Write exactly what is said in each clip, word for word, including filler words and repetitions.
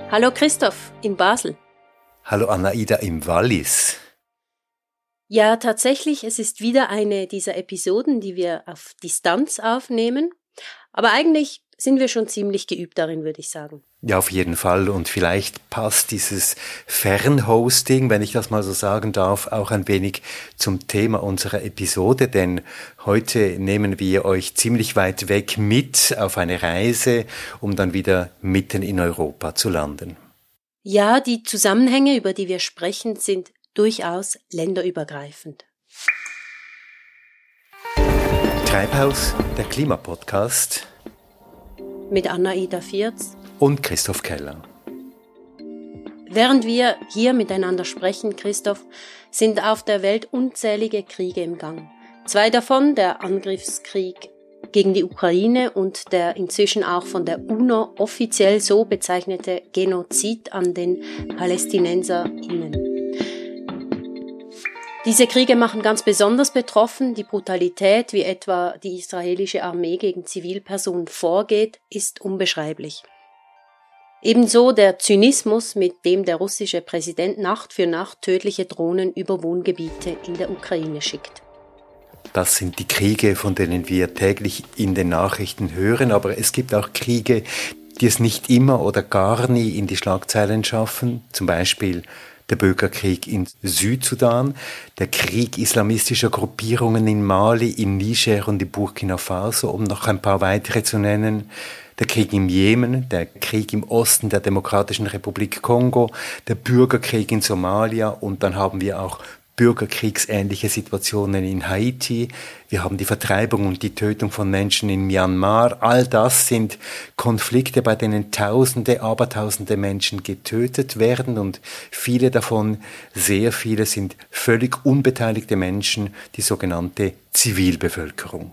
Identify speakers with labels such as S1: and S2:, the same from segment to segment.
S1: Hallo Christoph in Basel.
S2: Hallo Anna-Ida im Wallis.
S1: Ja, tatsächlich, es ist wieder eine dieser Episoden, die wir auf Distanz aufnehmen. Aber eigentlich sind wir schon ziemlich geübt darin, würde ich sagen.
S2: Ja, auf jeden Fall. Und vielleicht passt dieses Fernhosting, wenn ich das mal so sagen darf, auch ein wenig zum Thema unserer Episode. Denn heute nehmen wir euch ziemlich weit weg mit auf eine Reise, um dann wieder mitten in Europa zu landen.
S1: Ja, die Zusammenhänge, über die wir sprechen, sind durchaus länderübergreifend.
S2: Treibhaus, der Klimapodcast.
S1: Mit Anna-Ida Vierz
S2: und Christoph Keller.
S1: Während wir hier miteinander sprechen, Christoph, sind auf der Welt unzählige Kriege im Gang. Zwei davon, der Angriffskrieg gegen die Ukraine und der inzwischen auch von der UNO offiziell so bezeichnete Genozid an den PalästinenserInnen. Diese Kriege machen ganz besonders betroffen. Die Brutalität, wie etwa die israelische Armee gegen Zivilpersonen vorgeht, ist unbeschreiblich. Ebenso der Zynismus, mit dem der russische Präsident Nacht für Nacht tödliche Drohnen über Wohngebiete in der Ukraine schickt.
S2: Das sind die Kriege, von denen wir täglich in den Nachrichten hören, aber es gibt auch Kriege, die es nicht immer oder gar nie in die Schlagzeilen schaffen, zum Beispiel der Bürgerkrieg in Südsudan, der Krieg islamistischer Gruppierungen in Mali, in Niger und in Burkina Faso, um noch ein paar weitere zu nennen, der Krieg im Jemen, der Krieg im Osten der Demokratischen Republik Kongo, der Bürgerkrieg in Somalia und dann haben wir auch bürgerkriegsähnliche Situationen in Haiti. Wir haben die Vertreibung und die Tötung von Menschen in Myanmar. All das sind Konflikte, bei denen Tausende, Abertausende Menschen getötet werden und viele davon, sehr viele, sind völlig unbeteiligte Menschen, die sogenannte Zivilbevölkerung.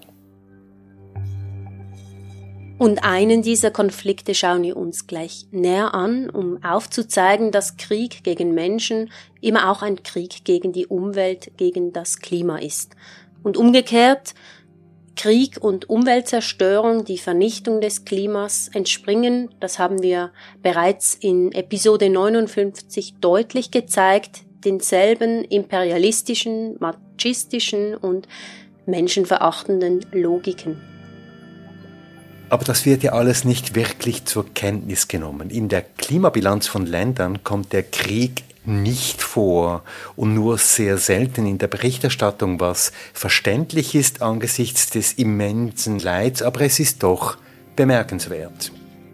S1: Und einen dieser Konflikte schauen wir uns gleich näher an, um aufzuzeigen, dass Krieg gegen Menschen immer auch ein Krieg gegen die Umwelt, gegen das Klima ist. Und umgekehrt, Krieg und Umweltzerstörung, die Vernichtung des Klimas entspringen, das haben wir bereits in Episode neunundfünfzig deutlich gezeigt, denselben imperialistischen, machistischen und menschenverachtenden Logiken.
S2: Aber das wird ja alles nicht wirklich zur Kenntnis genommen. In der Klimabilanz von Ländern kommt der Krieg nicht vor und nur sehr selten in der Berichterstattung, was verständlich ist angesichts des immensen Leids, aber es ist doch bemerkenswert.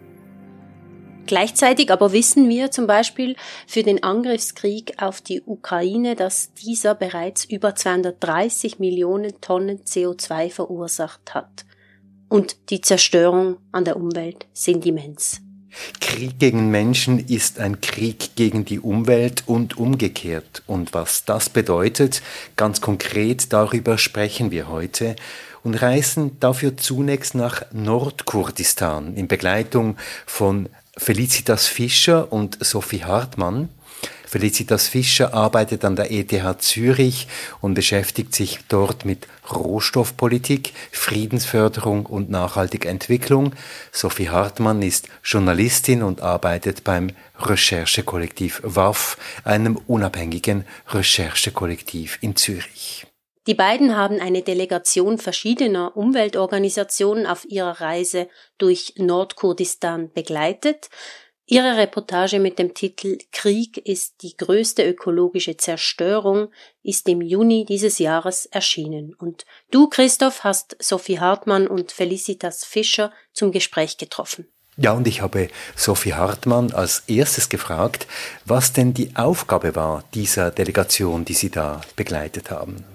S1: Gleichzeitig aber wissen wir zum Beispiel für den Angriffskrieg auf die Ukraine, dass dieser bereits über zweihundertdreißig Millionen Tonnen C O zwei verursacht hat. Und die Zerstörung an der Umwelt sind immens.
S2: Krieg gegen Menschen ist ein Krieg gegen die Umwelt und umgekehrt. Und was das bedeutet, ganz konkret, darüber sprechen wir heute und reisen dafür zunächst nach Nordkurdistan in Begleitung von Felicitas Fischer und Sophie Hartmann. Felicitas Fischer arbeitet an der E T H Zürich und beschäftigt sich dort mit Rohstoffpolitik, Friedensförderung und nachhaltiger Entwicklung. Sophie Hartmann ist Journalistin und arbeitet beim Recherchekollektiv W A F, einem unabhängigen Recherchekollektiv in Zürich.
S1: Die beiden haben eine Delegation verschiedener Umweltorganisationen auf ihrer Reise durch Nordkurdistan begleitet. Ihre Reportage mit dem Titel »Krieg ist die größte ökologische Zerstörung« ist im Juni dieses Jahres erschienen. Und du, Christoph, hast Sophie Hartmann und Felicitas Fischer zum Gespräch getroffen.
S2: Ja, und ich habe Sophie Hartmann als erstes gefragt, was denn die Aufgabe war dieser Delegation, die sie da begleitet haben.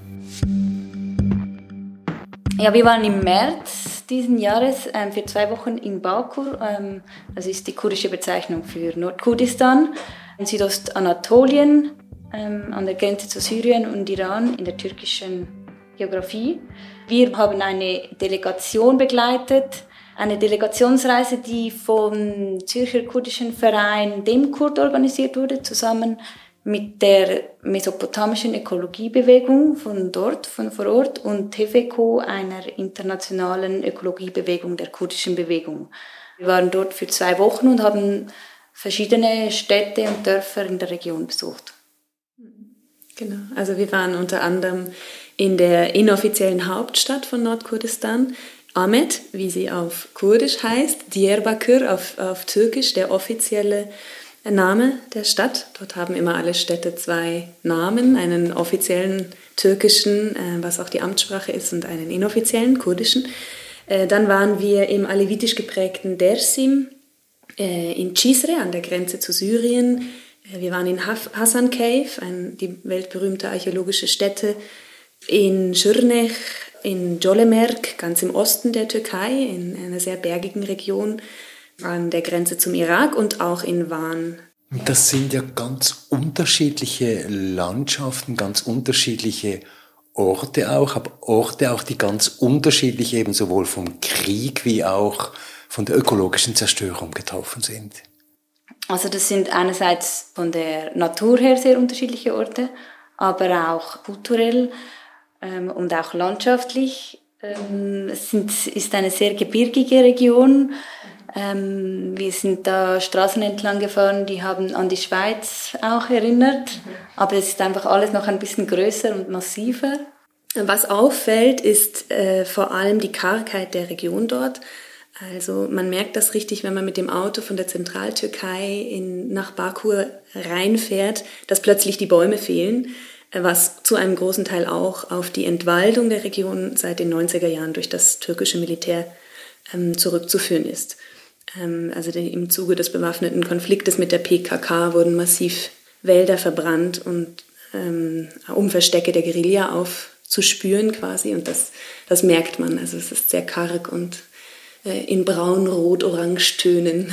S3: Ja, wir waren im März diesen Jahres ähm, für zwei Wochen in Bakur. Ähm, das ist die kurdische Bezeichnung für Nordkurdistan, in Südostanatolien, ähm, an der Grenze zu Syrien und Iran, in der türkischen Geografie. Wir haben eine Delegation begleitet, eine Delegationsreise, die vom Zürcher kurdischen Verein Demkurd organisiert wurde, zusammen mit der mesopotamischen Ökologiebewegung von dort, von vor Ort, und T F K, einer internationalen Ökologiebewegung der kurdischen Bewegung. Wir waren dort für zwei Wochen und haben verschiedene Städte und Dörfer in der Region besucht.
S4: Genau, also wir waren unter anderem in der inoffiziellen Hauptstadt von Nordkurdistan, Ahmet, wie sie auf Kurdisch heißt, Diyarbakır auf, auf Türkisch, der offizielle Name der Stadt. Dort haben immer alle Städte zwei Namen, einen offiziellen türkischen, äh, was auch die Amtssprache ist, und einen inoffiziellen kurdischen. Äh, dann waren wir im alevitisch geprägten Dersim, äh, in Cizre an der Grenze zu Syrien. Äh, wir waren in Haf- Hasan Cave, ein, die weltberühmte archäologische Stätte, in Schirnech, in Jolemerk, ganz im Osten der Türkei, in einer sehr bergigen Region an der Grenze zum Irak, und auch in Van.
S2: Das sind ja ganz unterschiedliche Landschaften, ganz unterschiedliche Orte auch, aber Orte auch, die ganz unterschiedlich eben sowohl vom Krieg wie auch von der ökologischen Zerstörung getroffen sind.
S3: Also das sind einerseits von der Natur her sehr unterschiedliche Orte, aber auch kulturell ähm, und auch landschaftlich. Ähm, es sind, ist eine sehr gebirgige Region. Ähm, wir sind da Straßen entlang gefahren, die haben an die Schweiz auch erinnert, mhm. aber es ist einfach alles noch ein bisschen größer und massiver.
S4: Was auffällt, ist äh, vor allem die Kargheit der Region dort. Also man merkt das richtig, wenn man mit dem Auto von der Zentraltürkei in, nach Bakur reinfährt, dass plötzlich die Bäume fehlen, was zu einem großen Teil auch auf die Entwaldung der Region seit den neunziger Jahren durch das türkische Militär ähm, zurückzuführen ist. Ähm, also die, im Zuge des bewaffneten Konfliktes mit der P K K wurden massiv Wälder verbrannt, und ähm, um Verstecke der Guerilla aufzuspüren quasi, und das, das merkt man. Also es ist sehr karg und äh, in braun, rot, orange Tönen.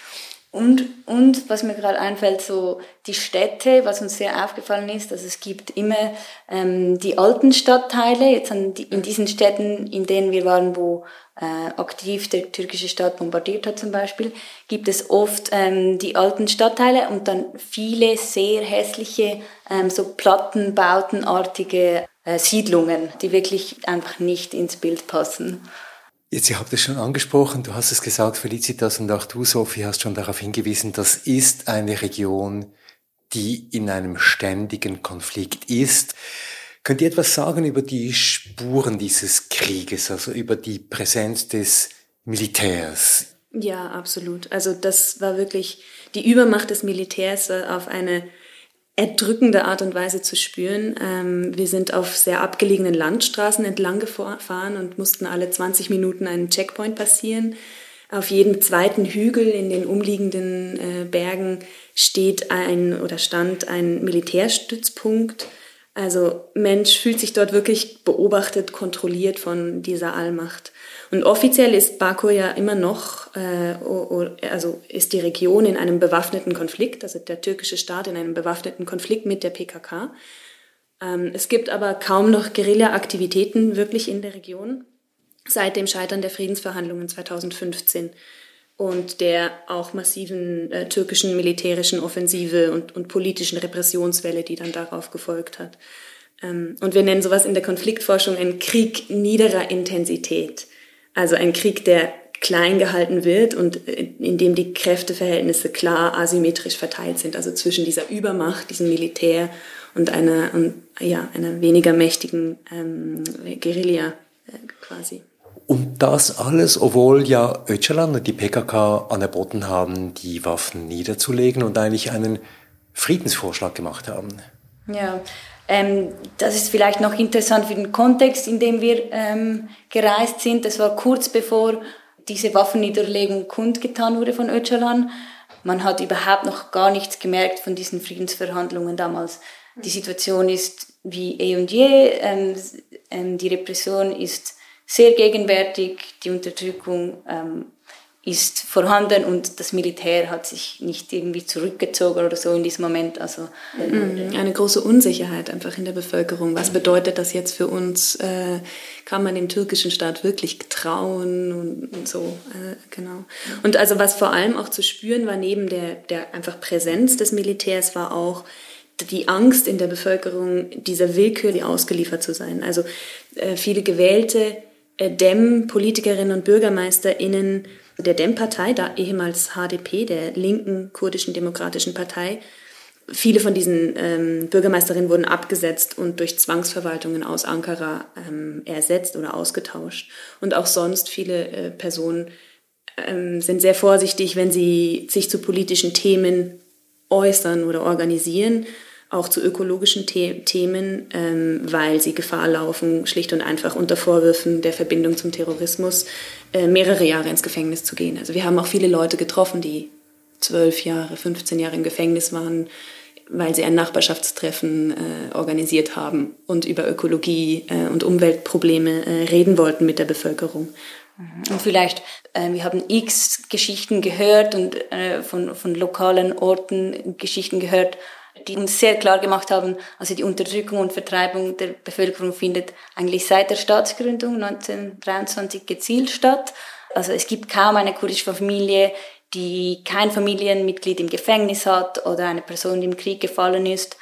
S3: Und, und was mir gerade einfällt, so die Städte, was uns sehr aufgefallen ist, also es gibt immer ähm, die alten Stadtteile, jetzt an die, in diesen Städten, in denen wir waren, wo äh, aktiv der türkische Staat bombardiert hat zum Beispiel, gibt es oft ähm, die alten Stadtteile und dann viele sehr hässliche, ähm, so plattenbautenartige äh, Siedlungen, die wirklich einfach nicht ins Bild passen.
S2: Jetzt, ihr habt es schon angesprochen, du hast es gesagt, Felicitas, und auch du, Sophie, hast schon darauf hingewiesen, das ist eine Region, die in einem ständigen Konflikt ist. Könnt ihr etwas sagen über die Spuren dieses Krieges, also über die Präsenz des Militärs?
S4: Ja, absolut. Also das war wirklich die Übermacht des Militärs auf eine erdrückende Art und Weise zu spüren. Ähm, wir sind auf sehr abgelegenen Landstraßen entlang gefahren und mussten alle zwanzig Minuten einen Checkpoint passieren. Auf jedem zweiten Hügel in den umliegenden äh, Bergen steht ein oder stand ein Militärstützpunkt. Also Mensch fühlt sich dort wirklich beobachtet, kontrolliert von dieser Allmacht. Und offiziell ist Bakur ja immer noch, äh, also ist die Region in einem bewaffneten Konflikt, also der türkische Staat in einem bewaffneten Konflikt mit der P K K. Ähm, es gibt aber kaum noch Guerilla-Aktivitäten wirklich in der Region seit dem Scheitern der Friedensverhandlungen zweitausendfünfzehn und der auch massiven äh, türkischen militärischen Offensive und, und politischen Repressionswelle, die dann darauf gefolgt hat. Ähm, und wir nennen sowas in der Konfliktforschung einen Krieg niederer Intensität. Also ein Krieg, der klein gehalten wird und in dem die Kräfteverhältnisse klar asymmetrisch verteilt sind, also zwischen dieser Übermacht, diesem Militär und einer, und, ja, einer weniger mächtigen ähm, Guerilla äh, quasi.
S2: Und das alles, obwohl ja Öcalan und die P K K angeboten haben, die Waffen niederzulegen und eigentlich einen Friedensvorschlag gemacht haben.
S3: Ja, ähm, das ist vielleicht noch interessant für den Kontext, in dem wir ähm, gereist sind. Das war kurz bevor diese Waffenniederlegung kundgetan wurde von Öcalan. Man hat überhaupt noch gar nichts gemerkt von diesen Friedensverhandlungen damals. Die Situation ist wie eh und je. Ähm, ähm, die Repression ist sehr gegenwärtig, die Unterdrückung ähm, ist vorhanden und das Militär hat sich nicht irgendwie zurückgezogen oder so in diesem Moment. Also
S4: eine große Unsicherheit einfach in der Bevölkerung. Was bedeutet das jetzt für uns? Äh, kann man dem türkischen Staat wirklich trauen und, und so, äh, genau. Und also was vor allem auch zu spüren war, neben der, der einfach Präsenz des Militärs, war auch die Angst in der Bevölkerung, dieser Willkür ausgeliefert zu sein. Also äh, viele gewählte D E M-Politikerinnen und BürgermeisterInnen der D E M-Partei, da ehemals H D P, der linken kurdischen demokratischen Partei. Viele von diesen ähm, Bürgermeisterinnen wurden abgesetzt und durch Zwangsverwaltungen aus Ankara ähm, ersetzt oder ausgetauscht. Und auch sonst viele äh, Personen ähm, sind sehr vorsichtig, wenn sie sich zu politischen Themen äußern oder organisieren, auch zu ökologischen The- Themen, ähm, weil sie Gefahr laufen, schlicht und einfach unter Vorwürfen der Verbindung zum Terrorismus äh, mehrere Jahre ins Gefängnis zu gehen. Also wir haben auch viele Leute getroffen, die zwölf Jahre, fünfzehn Jahre im Gefängnis waren, weil sie ein Nachbarschaftstreffen äh, organisiert haben und über Ökologie äh, und Umweltprobleme äh, reden wollten mit der Bevölkerung.
S3: Und vielleicht, äh, wir haben x Geschichten gehört und äh, von, von lokalen Orten Geschichten gehört, die uns sehr klar gemacht haben, also die Unterdrückung und Vertreibung der Bevölkerung findet eigentlich seit der Staatsgründung neunzehnhundertdreiundzwanzig gezielt statt. Also es gibt kaum eine kurdische Familie, die kein Familienmitglied im Gefängnis hat oder eine Person, die im Krieg gefallen ist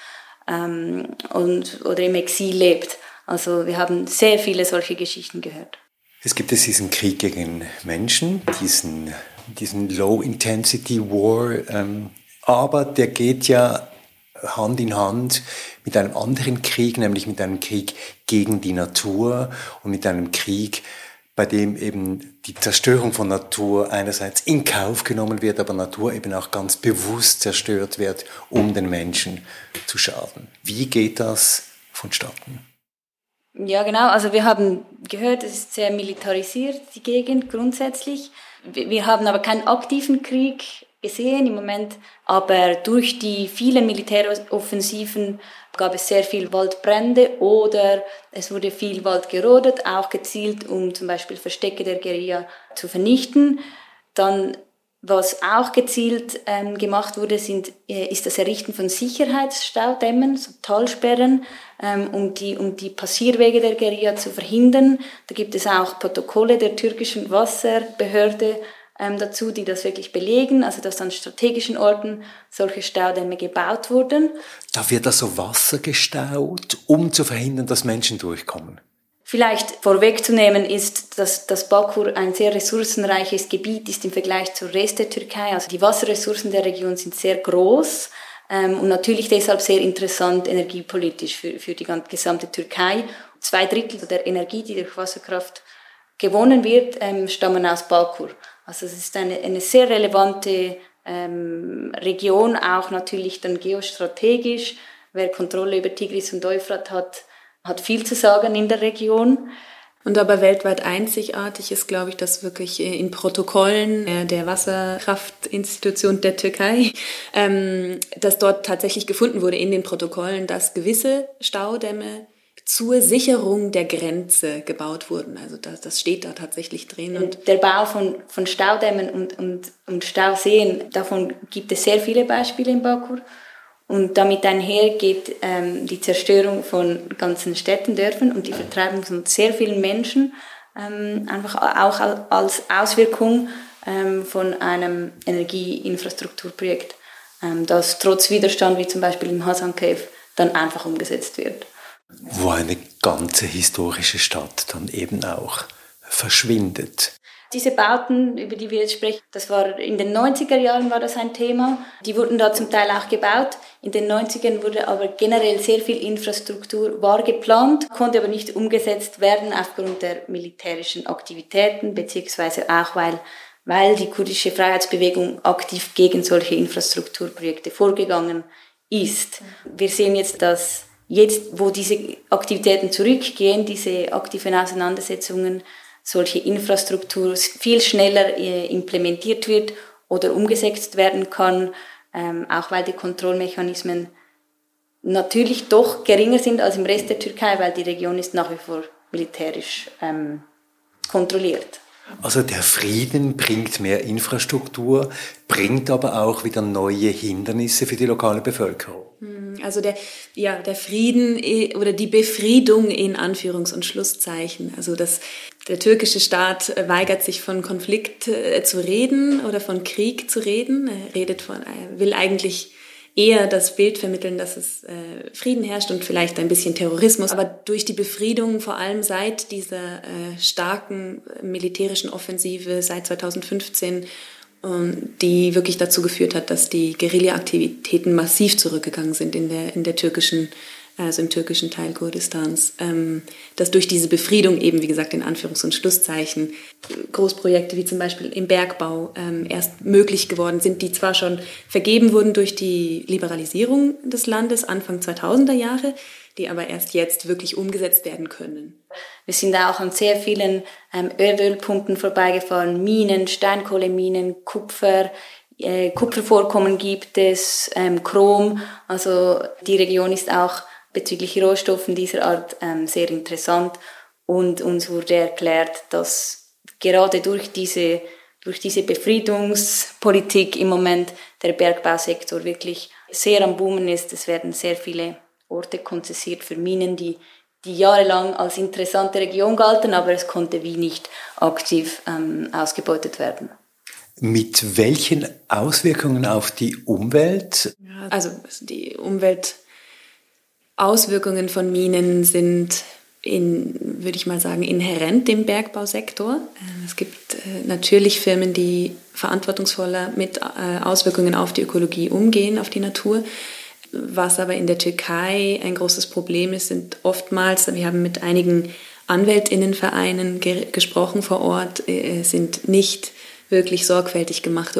S3: ähm, und, oder im Exil lebt. Also wir haben sehr viele solche Geschichten gehört.
S2: Es gibt jetzt diesen Krieg gegen Menschen, diesen, diesen Low-Intensity-War, ähm, aber der geht ja Hand in Hand mit einem anderen Krieg, nämlich mit einem Krieg gegen die Natur und mit einem Krieg, bei dem eben die Zerstörung von Natur einerseits in Kauf genommen wird, aber Natur eben auch ganz bewusst zerstört wird, um den Menschen zu schaden. Wie geht das vonstatten?
S3: Ja, genau. Also wir haben gehört, es ist sehr militarisiert, die Gegend grundsätzlich. Wir haben aber keinen aktiven Krieg gesehen im Moment, aber durch die vielen Militäroffensiven gab es sehr viel Waldbrände oder es wurde viel Wald gerodet, auch gezielt, um zum Beispiel Verstecke der Guerilla zu vernichten. Dann, was auch gezielt ähm, gemacht wurde, sind, äh, ist das Errichten von Sicherheitsstaudämmen, so Talsperren, ähm, um die, um die Passierwege der Guerilla zu verhindern. Da gibt es auch Protokolle der türkischen Wasserbehörde ähm, dazu, die das wirklich belegen, also dass an strategischen Orten solche Staudämme gebaut wurden.
S2: Da wird also Wasser gestaut, um zu verhindern, dass Menschen durchkommen.
S3: Vielleicht vorwegzunehmen ist, dass das Bakur ein sehr ressourcenreiches Gebiet ist im Vergleich zur Rest der Türkei. Also die Wasserressourcen der Region sind sehr groß ähm, und natürlich deshalb sehr interessant energiepolitisch für, für die gesamte Türkei. Zwei Drittel der Energie, die durch Wasserkraft gewonnen wird, ähm, stammen aus Bakur. Also es ist eine, eine sehr relevante ähm, Region, auch natürlich dann geostrategisch. Wer Kontrolle über Tigris und Euphrat hat, hat viel zu sagen in der Region.
S4: Und aber weltweit einzigartig ist, glaube ich, dass wirklich in Protokollen der Wasserkraftinstitution der Türkei, ähm, dass dort tatsächlich gefunden wurde in den Protokollen, dass gewisse Staudämme zur Sicherung der Grenze gebaut wurden. Also das, das steht da tatsächlich drin.
S3: Und der Bau von, von Staudämmen und, und, und Stauseen, davon gibt es sehr viele Beispiele in Bakur. Und damit einher geht ähm, die Zerstörung von ganzen Städten, Dörfern und die Vertreibung von sehr vielen Menschen, ähm, einfach auch als Auswirkung ähm, von einem Energieinfrastrukturprojekt, ähm, das trotz Widerstand, wie zum Beispiel im Hasan Cave, dann einfach umgesetzt wird.
S2: Wo eine ganze historische Stadt dann eben auch verschwindet.
S3: Diese Bauten, über die wir jetzt sprechen, das war in den neunziger Jahren war das ein Thema. Die wurden da zum Teil auch gebaut. In den neunzigern wurde aber generell sehr viel Infrastruktur war geplant, konnte aber nicht umgesetzt werden aufgrund der militärischen Aktivitäten, beziehungsweise auch weil, weil die kurdische Freiheitsbewegung aktiv gegen solche Infrastrukturprojekte vorgegangen ist. Wir sehen jetzt, dass jetzt, wo diese Aktivitäten zurückgehen, diese aktiven Auseinandersetzungen, solche Infrastruktur viel schneller äh, implementiert wird oder umgesetzt werden kann, ähm, auch weil die Kontrollmechanismen natürlich doch geringer sind als im Rest der Türkei, weil die Region ist nach wie vor militärisch ähm, kontrolliert.
S2: Also der Frieden bringt mehr Infrastruktur, bringt aber auch wieder neue Hindernisse für die lokale Bevölkerung.
S4: Also der, ja, der Frieden oder die Befriedung in Anführungs- und Schlusszeichen. Also das, der türkische Staat weigert sich von Konflikt äh, zu reden oder von Krieg zu reden. Er redet von, er will eigentlich eher das Bild vermitteln, dass es äh, Frieden herrscht und vielleicht ein bisschen Terrorismus. Aber durch die Befriedung, vor allem seit dieser äh, starken militärischen Offensive seit zweitausendfünfzehn, die wirklich dazu geführt hat, dass die Guerilla-Aktivitäten massiv zurückgegangen sind in der, in der türkischen, also im türkischen Teil Kurdistans, ähm, dass durch diese Befriedung eben, wie gesagt, in Anführungs- und Schlusszeichen, Großprojekte wie zum Beispiel im Bergbau ähm, erst möglich geworden sind, die zwar schon vergeben wurden durch die Liberalisierung des Landes Anfang zweitausender Jahre, die aber erst jetzt wirklich umgesetzt werden können.
S3: Wir sind auch an sehr vielen ähm, Erdölpumpen vorbeigefahren, Minen, Steinkohleminen, Kupfer, äh, Kupfervorkommen gibt es, ähm, Chrom. Also die Region ist auch bezüglich Rohstoffen dieser Art ähm, sehr interessant. Und uns wurde erklärt, dass gerade durch diese, durch diese Befriedungspolitik im Moment der Bergbausektor wirklich sehr am Boomen ist. Es werden sehr viele Orte konzessiert für Minen, die, die jahrelang als interessante Region galten, aber es konnte wie nicht aktiv ähm, ausgebeutet werden.
S2: Mit welchen Auswirkungen auf die Umwelt?
S4: Also die Umweltauswirkungen von Minen sind, in, würde ich mal sagen, inhärent dem Bergbausektor. Es gibt natürlich Firmen, die verantwortungsvoller mit Auswirkungen auf die Ökologie umgehen, auf die Natur. Was aber in der Türkei ein großes Problem ist, sind oftmals, wir haben mit einigen Anwältinnenvereinen ge- gesprochen vor Ort, äh, sind nicht wirklich sorgfältig gemachte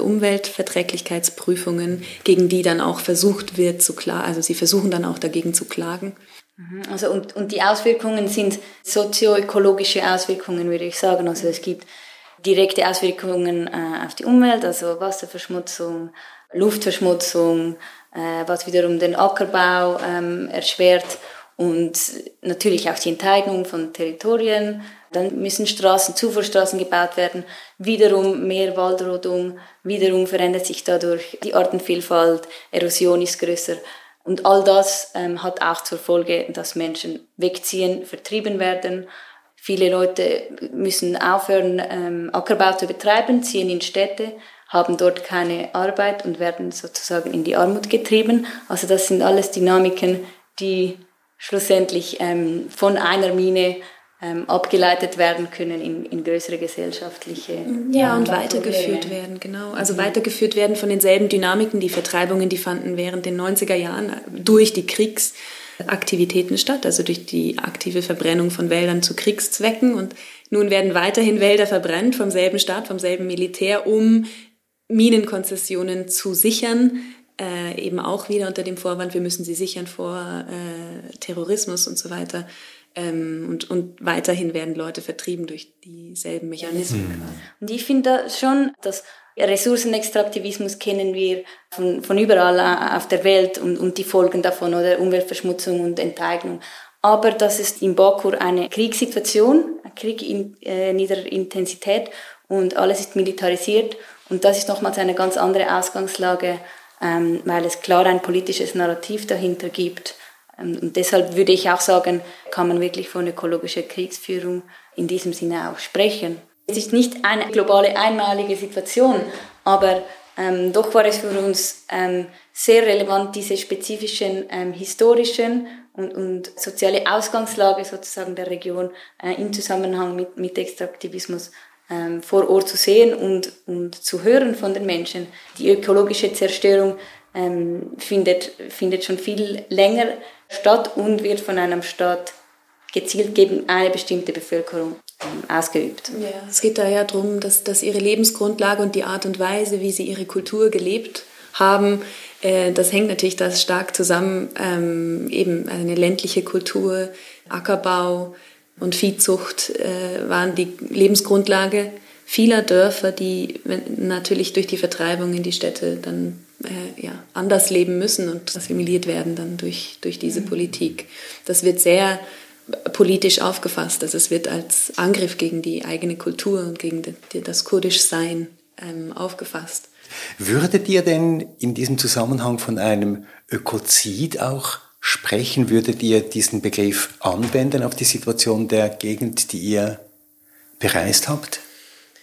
S4: Umweltverträglichkeitsprüfungen, gegen die dann auch versucht wird zu klagen, also sie versuchen dann auch dagegen zu klagen.
S3: Also und, und die Auswirkungen sind sozioökologische Auswirkungen, würde ich sagen. Also es gibt direkte Auswirkungen äh, auf die Umwelt, also Wasserverschmutzung, Luftverschmutzung, was wiederum den Ackerbau ähm, erschwert und natürlich auch die Enteignung von Territorien. Dann müssen Straßen, Zufahrtsstraßen gebaut werden, wiederum mehr Waldrodung, wiederum verändert sich dadurch die Artenvielfalt, Erosion ist größer. Und all das ähm, hat auch zur Folge, dass Menschen wegziehen, vertrieben werden. Viele Leute müssen aufhören, ähm, Ackerbau zu betreiben, ziehen in Städte, haben dort keine Arbeit und werden sozusagen in die Armut getrieben. Also das sind alles Dynamiken, die schlussendlich ähm, von einer Mine ähm, abgeleitet werden können in, in größere gesellschaftliche
S4: Ja, und weitergeführt Probleme. werden, genau. Also mhm. weitergeführt werden von denselben Dynamiken. Die Vertreibungen, die fanden während den neunziger Jahren durch die Kriegsaktivitäten statt, also durch die aktive Verbrennung von Wäldern zu Kriegszwecken. Und nun werden weiterhin Wälder verbrannt vom selben Staat, vom selben Militär, um Minenkonzessionen zu sichern, äh, eben auch wieder unter dem Vorwand, wir müssen sie sichern vor äh, Terrorismus und so weiter. Ähm, und, und weiterhin werden Leute vertrieben durch dieselben Mechanismen. Mhm.
S3: Und ich finde schon, dass Ressourcenextraktivismus kennen wir von, von überall auf der Welt und, und die Folgen davon, oder Umweltverschmutzung und Enteignung. Aber das ist in Bakur eine Kriegssituation, ein Krieg in äh, niederer Intensität und alles ist militarisiert. Und das ist nochmals eine ganz andere Ausgangslage, ähm, weil es klar ein politisches Narrativ dahinter gibt. Ähm, und deshalb würde ich auch sagen, kann man wirklich von ökologischer Kriegsführung in diesem Sinne auch sprechen. Es ist nicht eine globale, einmalige Situation, aber ähm, doch war es für uns ähm, sehr relevant, diese spezifischen ähm, historischen und, und soziale Ausgangslage sozusagen der Region äh, im Zusammenhang mit, mit Extraktivismus Ähm, vor Ort zu sehen und, und zu hören von den Menschen. Die ökologische Zerstörung ähm, findet, findet schon viel länger statt und wird von einem Staat gezielt gegen eine bestimmte Bevölkerung ähm, ausgeübt.
S4: Ja, es geht da ja darum, dass, dass ihre Lebensgrundlage und die Art und Weise, wie sie ihre Kultur gelebt haben, äh, das hängt natürlich da stark zusammen. Ähm, eben eine ländliche Kultur, Ackerbau und Viehzucht äh, waren die Lebensgrundlage vieler Dörfer, die natürlich durch die Vertreibung in die Städte dann äh, ja, anders leben müssen und assimiliert werden dann durch, durch diese mhm. Politik. Das wird sehr politisch aufgefasst, also es wird als Angriff gegen die eigene Kultur und gegen die, das Kurdischsein ähm, aufgefasst.
S2: Würdet ihr denn in diesem Zusammenhang von einem Ökozid auch sprechen? Würdet ihr diesen Begriff anwenden auf die Situation der Gegend, die ihr bereist habt?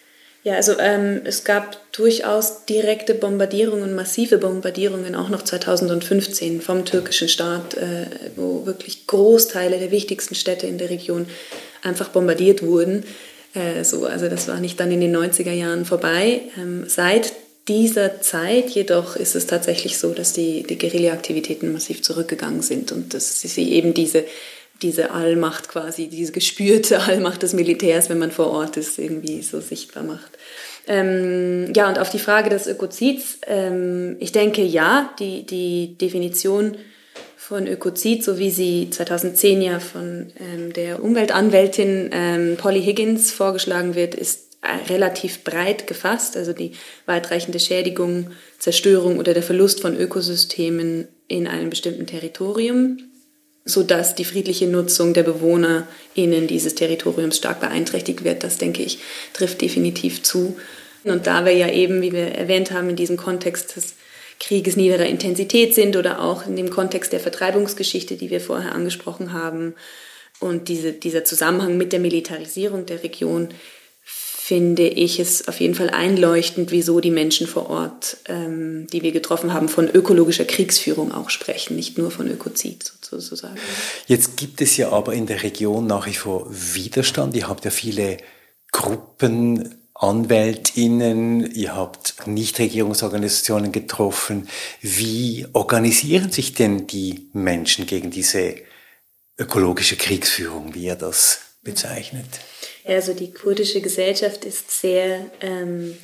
S4: Ja, also ähm, es gab durchaus direkte Bombardierungen, massive Bombardierungen, auch noch zweitausendfünfzehn vom türkischen Staat, äh, wo wirklich Großteile der wichtigsten Städte in der Region einfach bombardiert wurden. Äh, so, also das war nicht dann in den neunziger Jahren vorbei. Ähm, seit dieser Zeit jedoch ist es tatsächlich so, dass die, die Guerilla-Aktivitäten massiv zurückgegangen sind und dass sie eben diese diese Allmacht quasi, diese gespürte Allmacht des Militärs, wenn man vor Ort ist, irgendwie so sichtbar macht. Ähm, ja, und auf die Frage des Ökozids, ähm, ich denke, ja, die, die Definition von Ökozid, so wie sie zweitausendzehn ja von ähm, der Umweltanwältin ähm, Polly Higgins vorgeschlagen wird, ist äh, relativ breit gefasst, also die weitreichende Schädigung, Zerstörung oder der Verlust von Ökosystemen in einem bestimmten Territorium, sodass die friedliche Nutzung der BewohnerInnen dieses Territoriums stark beeinträchtigt wird. Das, denke ich, trifft definitiv zu. Und da wir ja eben, wie wir erwähnt haben, in diesem Kontext des Krieges niederer Intensität sind oder auch in dem Kontext der Vertreibungsgeschichte, die wir vorher angesprochen haben, und diese, dieser Zusammenhang mit der Militarisierung der Region, finde ich es auf jeden Fall einleuchtend, wieso die Menschen vor Ort, ähm, die wir getroffen haben, von ökologischer Kriegsführung auch sprechen, nicht nur von Ökozid sozusagen.
S2: Jetzt gibt es ja aber in der Region nach wie vor Widerstand. Ihr habt ja viele Gruppen, AnwältInnen, ihr habt Nichtregierungsorganisationen getroffen. Wie organisieren sich denn die Menschen gegen diese ökologische Kriegsführung, wie ihr das bezeichnet?
S4: Also die kurdische Gesellschaft ist sehr ähm,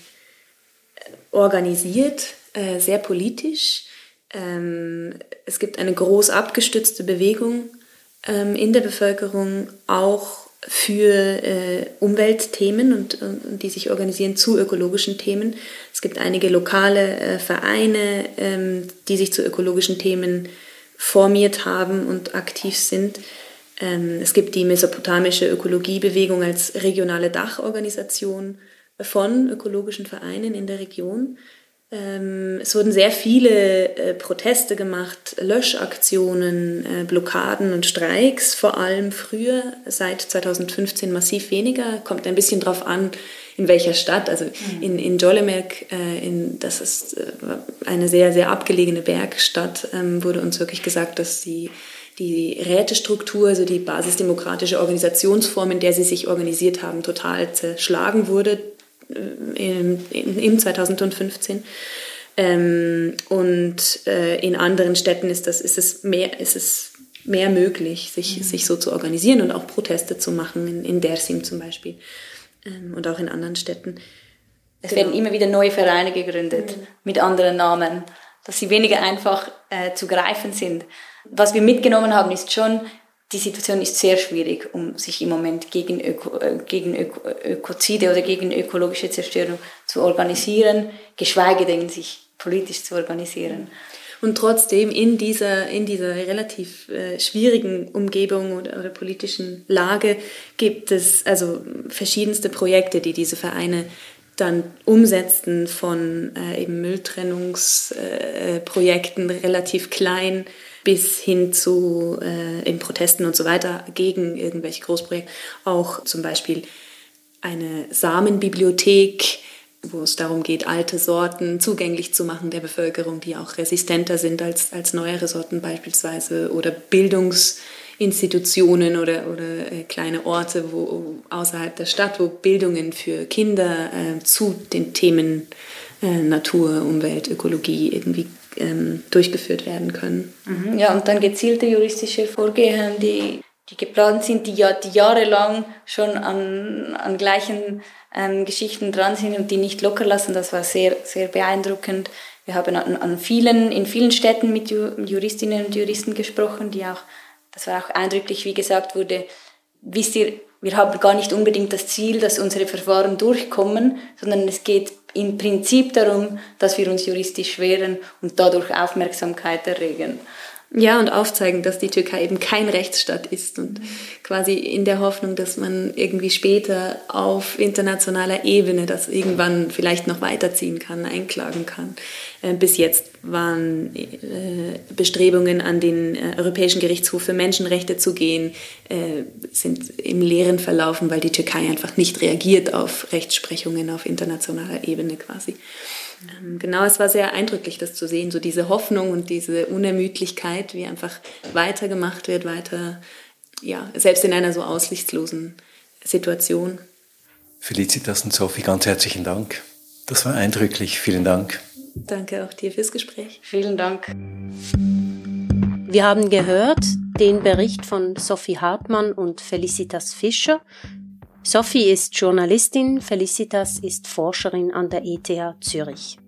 S4: organisiert, äh, sehr politisch. Ähm, es gibt eine groß abgestützte Bewegung ähm, in der Bevölkerung, auch für äh, Umweltthemen und, und die sich organisieren zu ökologischen Themen. Es gibt einige lokale äh, Vereine, ähm, die sich zu ökologischen Themen formiert haben und aktiv sind. Es gibt die mesopotamische Ökologiebewegung als regionale Dachorganisation von ökologischen Vereinen in der Region. Es wurden sehr viele Proteste gemacht, Löschaktionen, Blockaden und Streiks, vor allem früher, seit zweitausendfünfzehn massiv weniger. Kommt ein bisschen drauf an, in welcher Stadt. Also in, in Jolimek, in, das ist eine sehr, sehr abgelegene Bergstadt, wurde uns wirklich gesagt, dass die die Rätestruktur, also die basisdemokratische Organisationsform, in der sie sich organisiert haben, total zerschlagen wurde im, im zweitausendfünfzehn. Ähm, und äh, in anderen Städten ist, das, ist, es mehr, ist es mehr möglich, sich, mhm. sich so zu organisieren und auch Proteste zu machen, in, in Dersim zum Beispiel ähm, und auch in anderen Städten.
S3: Es genau. werden immer wieder neue Vereine gegründet mhm. mit anderen Namen, dass sie weniger einfach äh, zu greifen sind. Was wir mitgenommen haben, ist schon, die Situation ist sehr schwierig, um sich im Moment gegen, Öko, äh, gegen Öko, Ökozide oder gegen ökologische Zerstörung zu organisieren, geschweige denn sich politisch zu organisieren.
S4: Und trotzdem in dieser, in dieser relativ äh, schwierigen Umgebung oder, oder politischen Lage gibt es also verschiedenste Projekte, die diese Vereine dann umsetzten, von äh, eben Mülltrennungsprojekten, äh, relativ klein, bis hin zu äh, in Protesten und so weiter gegen irgendwelche Großprojekte. Auch zum Beispiel eine Samenbibliothek, wo es darum geht, alte Sorten zugänglich zu machen der Bevölkerung, die auch resistenter sind als, als neuere Sorten beispielsweise, oder Bildungsinstitutionen oder, oder äh, kleine Orte wo, außerhalb der Stadt, wo Bildungen für Kinder äh, zu den Themen äh, Natur, Umwelt, Ökologie irgendwie ähm, durchgeführt werden können.
S3: Mhm, ja, und dann gezielte juristische Vorgehen, die, die geplant sind, die, ja, die jahrelang schon an, an gleichen ähm, Geschichten dran sind und die nicht locker lassen. Das war sehr, sehr beeindruckend. Wir haben an, an vielen, in vielen Städten mit Juristinnen und Juristen gesprochen, die auch, das war auch eindrücklich, wie gesagt wurde, wisst ihr, wir haben gar nicht unbedingt das Ziel, dass unsere Verfahren durchkommen, sondern es geht im Prinzip darum, dass wir uns juristisch wehren und dadurch Aufmerksamkeit erregen.
S4: Ja, und aufzeigen, dass die Türkei eben kein Rechtsstaat ist und quasi in der Hoffnung, dass man irgendwie später auf internationaler Ebene das irgendwann vielleicht noch weiterziehen kann, einklagen kann. Äh, bis jetzt waren äh, Bestrebungen, an den äh, Europäischen Gerichtshof für Menschenrechte zu gehen, äh, sind im Leeren verlaufen, weil die Türkei einfach nicht reagiert auf Rechtsprechungen auf internationaler Ebene quasi. Genau, es war sehr eindrücklich, das zu sehen, so diese Hoffnung und diese Unermüdlichkeit, wie einfach weitergemacht wird, weiter, ja, selbst in einer so aussichtslosen Situation.
S2: Felicitas und Sophie, ganz herzlichen Dank. Das war eindrücklich. Vielen Dank.
S4: Danke auch dir fürs Gespräch.
S3: Vielen Dank.
S1: Wir haben gehört den Bericht von Sophie Hartmann und Felicitas Fischer. Sophie ist Journalistin, Felicitas ist Forscherin an der E T H Zürich.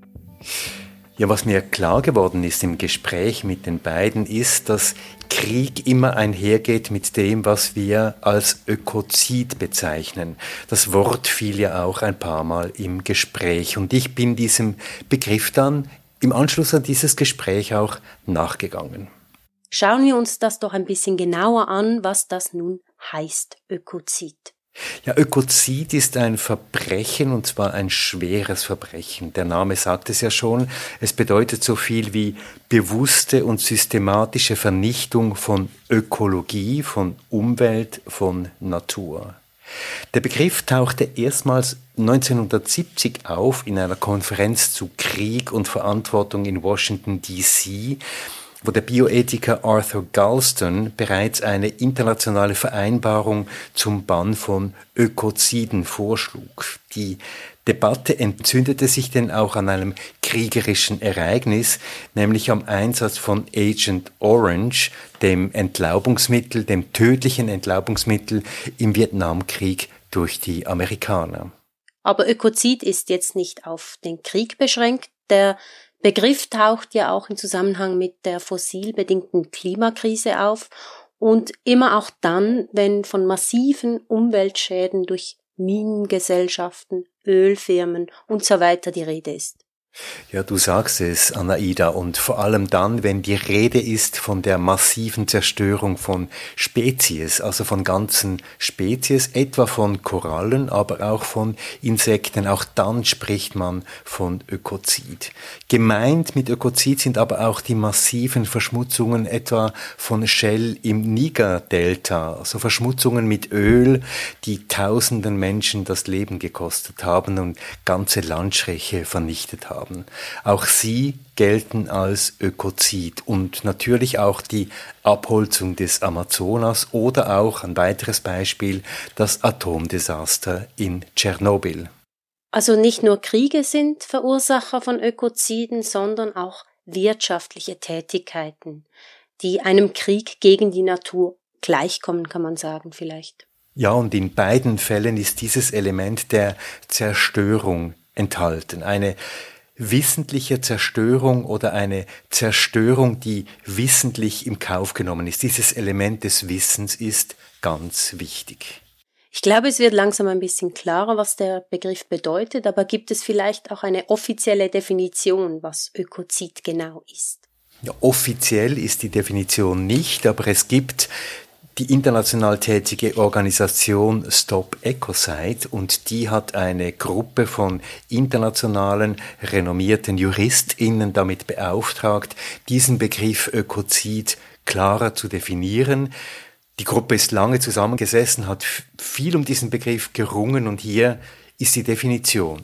S2: Ja, was mir klar geworden ist im Gespräch mit den beiden, ist, dass Krieg immer einhergeht mit dem, was wir als Ökozid bezeichnen. Das Wort fiel ja auch ein paar Mal im Gespräch und ich bin diesem Begriff dann im Anschluss an dieses Gespräch auch nachgegangen.
S1: Schauen wir uns das doch ein bisschen genauer an, was das nun heißt, Ökozid.
S2: Ja, Ökozid ist ein Verbrechen, und zwar ein schweres Verbrechen. Der Name sagt es ja schon. Es bedeutet so viel wie bewusste und systematische Vernichtung von Ökologie, von Umwelt, von Natur. Der Begriff tauchte erstmals neunzehnhundertsiebzig auf in einer Konferenz zu Krieg und Verantwortung in Washington D C, wo der Bioethiker Arthur Galston bereits eine internationale Vereinbarung zum Bann von Ökoziden vorschlug. Die Debatte entzündete sich denn auch an einem kriegerischen Ereignis, nämlich am Einsatz von Agent Orange, dem Entlaubungsmittel, dem tödlichen Entlaubungsmittel im Vietnamkrieg durch die Amerikaner.
S1: Aber Ökozid ist jetzt nicht auf den Krieg beschränkt. Der Begriff taucht ja auch im Zusammenhang mit der fossilbedingten Klimakrise auf und immer auch dann, wenn von massiven Umweltschäden durch Minengesellschaften, Ölfirmen und so weiter die Rede ist.
S2: Ja, du sagst es, Anaida, und vor allem dann, wenn die Rede ist von der massiven Zerstörung von Spezies, also von ganzen Spezies, etwa von Korallen, aber auch von Insekten, auch dann spricht man von Ökozid. Gemeint mit Ökozid sind aber auch die massiven Verschmutzungen etwa von Shell im Niger-Delta, also Verschmutzungen mit Öl, die tausenden Menschen das Leben gekostet haben und ganze Landstriche vernichtet haben. Auch sie gelten als Ökozid und natürlich auch die Abholzung des Amazonas oder auch ein weiteres Beispiel, das Atomdesaster in Tschernobyl.
S1: Also nicht nur Kriege sind Verursacher von Ökoziden, sondern auch wirtschaftliche Tätigkeiten, die einem Krieg gegen die Natur gleichkommen, kann man sagen vielleicht.
S2: Ja, und in beiden Fällen ist dieses Element der Zerstörung enthalten. Eine wissentliche Zerstörung oder eine Zerstörung, die wissentlich im Kauf genommen ist. Dieses Element des Wissens ist ganz wichtig.
S1: Ich glaube, es wird langsam ein bisschen klarer, was der Begriff bedeutet, aber gibt es vielleicht auch eine offizielle Definition, was Ökozid genau ist?
S2: Ja, offiziell ist die Definition nicht, aber es gibt die international tätige Organisation Stop Ecocide und die hat eine Gruppe von internationalen, renommierten JuristInnen damit beauftragt, diesen Begriff Ökozid klarer zu definieren. Die Gruppe ist lange zusammengesessen, hat viel um diesen Begriff gerungen und hier ist die Definition.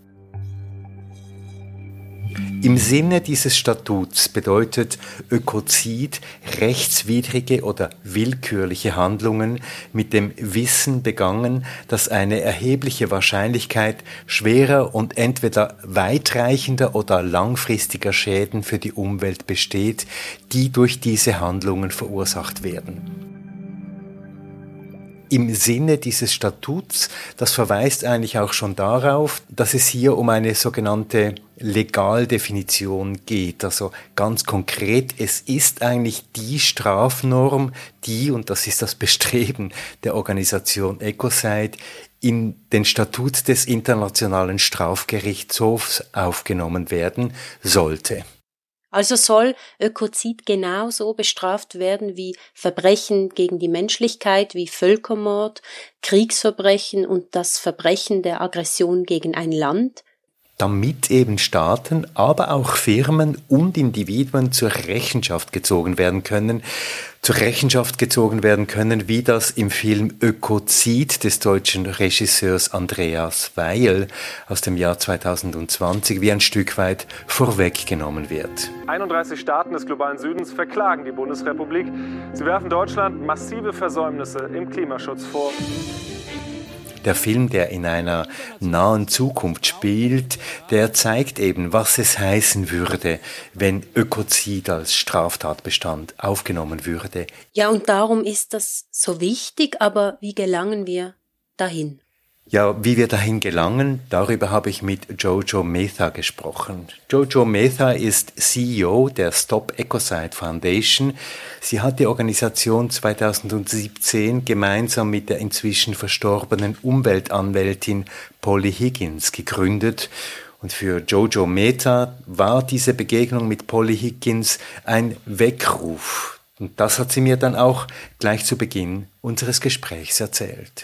S2: Im Sinne dieses Statuts bedeutet Ökozid rechtswidrige oder willkürliche Handlungen mit dem Wissen begangen, dass eine erhebliche Wahrscheinlichkeit schwerer und entweder weitreichender oder langfristiger Schäden für die Umwelt besteht, die durch diese Handlungen verursacht werden. Im Sinne dieses Statuts, das verweist eigentlich auch schon darauf, dass es hier um eine sogenannte Legaldefinition geht. Also ganz konkret, es ist eigentlich die Strafnorm, die, und das ist das Bestreben der Organisation Ecocide, in den Statut des Internationalen Strafgerichtshofs aufgenommen werden sollte.
S1: Also soll Ökozid genauso bestraft werden wie Verbrechen gegen die Menschlichkeit, wie Völkermord, Kriegsverbrechen und das Verbrechen der Aggression gegen ein Land?
S2: Damit eben Staaten, aber auch Firmen und Individuen zur Rechenschaft gezogen werden können, zur Rechenschaft gezogen werden können, wie das im Film Ökozid des deutschen Regisseurs Andreas Weil aus dem Jahr zweitausendzwanzig wie ein Stück weit vorweggenommen wird.
S5: einunddreißig Staaten des globalen Südens verklagen die Bundesrepublik. Sie werfen Deutschland massive Versäumnisse im Klimaschutz vor.
S2: Der Film, der in einer nahen Zukunft spielt, der zeigt eben, was es heißen würde, wenn Ökozid als Straftatbestand aufgenommen würde.
S1: Ja, und darum ist das so wichtig, aber wie gelangen wir dahin?
S2: Ja, wie wir dahin gelangen, darüber habe ich mit Jojo Mehta gesprochen. Jojo Mehta ist C E O der Stop Ecocide Foundation. Sie hat die Organisation zweitausendsiebzehn gemeinsam mit der inzwischen verstorbenen Umweltanwältin Polly Higgins gegründet. Und für Jojo Mehta war diese Begegnung mit Polly Higgins ein Weckruf. Und das hat sie mir dann auch gleich zu Beginn unseres Gesprächs erzählt.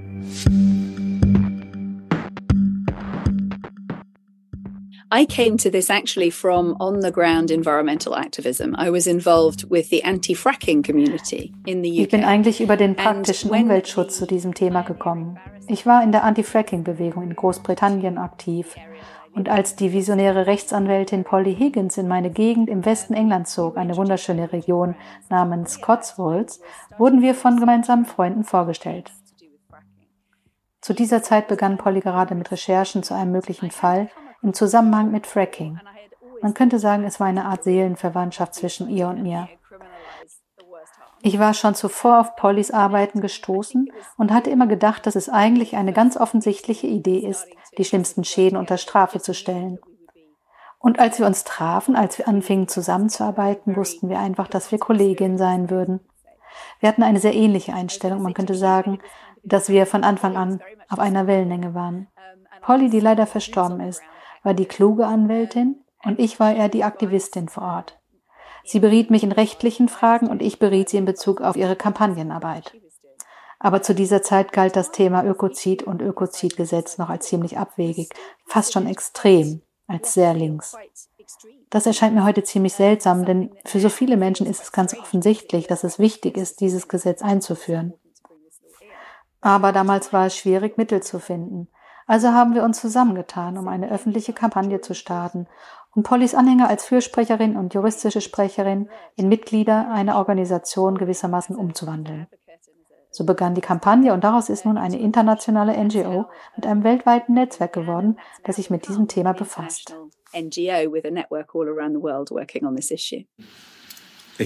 S6: I came to this actually from on-the-ground environmental activism. I was involved with the anti-fracking community in the U K.
S7: Ich bin eigentlich über den praktischen Umweltschutz zu diesem Thema gekommen. Ich war in der Anti-Fracking-Bewegung in Großbritannien aktiv. Und als die visionäre Rechtsanwältin Polly Higgins in meine Gegend im Westen Englands zog, eine wunderschöne Region namens Cotswolds, wurden wir von gemeinsamen Freunden vorgestellt. Zu dieser Zeit begann Polly gerade mit Recherchen zu einem möglichen Fall im Zusammenhang mit Fracking. Man könnte sagen, es war eine Art Seelenverwandtschaft zwischen ihr und mir. Ich war schon zuvor auf Pollys Arbeiten gestoßen und hatte immer gedacht, dass es eigentlich eine ganz offensichtliche Idee ist, die schlimmsten Schäden unter Strafe zu stellen. Und als wir uns trafen, als wir anfingen zusammenzuarbeiten, wussten wir einfach, dass wir Kolleginnen sein würden. Wir hatten eine sehr ähnliche Einstellung. Man könnte sagen, dass wir von Anfang an auf einer Wellenlänge waren. Polly, die leider verstorben ist, war die kluge Anwältin und ich war eher die Aktivistin vor Ort. Sie beriet mich in rechtlichen Fragen und ich beriet sie in Bezug auf ihre Kampagnenarbeit. Aber zu dieser Zeit galt das Thema Ökozid und Ökozidgesetz noch als ziemlich abwegig, fast schon extrem, als sehr links. Das erscheint mir heute ziemlich seltsam, denn für so viele Menschen ist es ganz offensichtlich, dass es wichtig ist, dieses Gesetz einzuführen. Aber damals war es schwierig, Mittel zu finden. Also haben wir uns zusammengetan, um eine öffentliche Kampagne zu starten und Pollys Anhänger als Fürsprecherin und juristische Sprecherin in Mitglieder einer Organisation gewissermaßen umzuwandeln. So begann die Kampagne und daraus ist nun eine internationale N G O mit einem weltweiten Netzwerk geworden, das sich mit diesem Thema befasst.
S6: N G O with a network all around the world working on this issue.
S2: Ein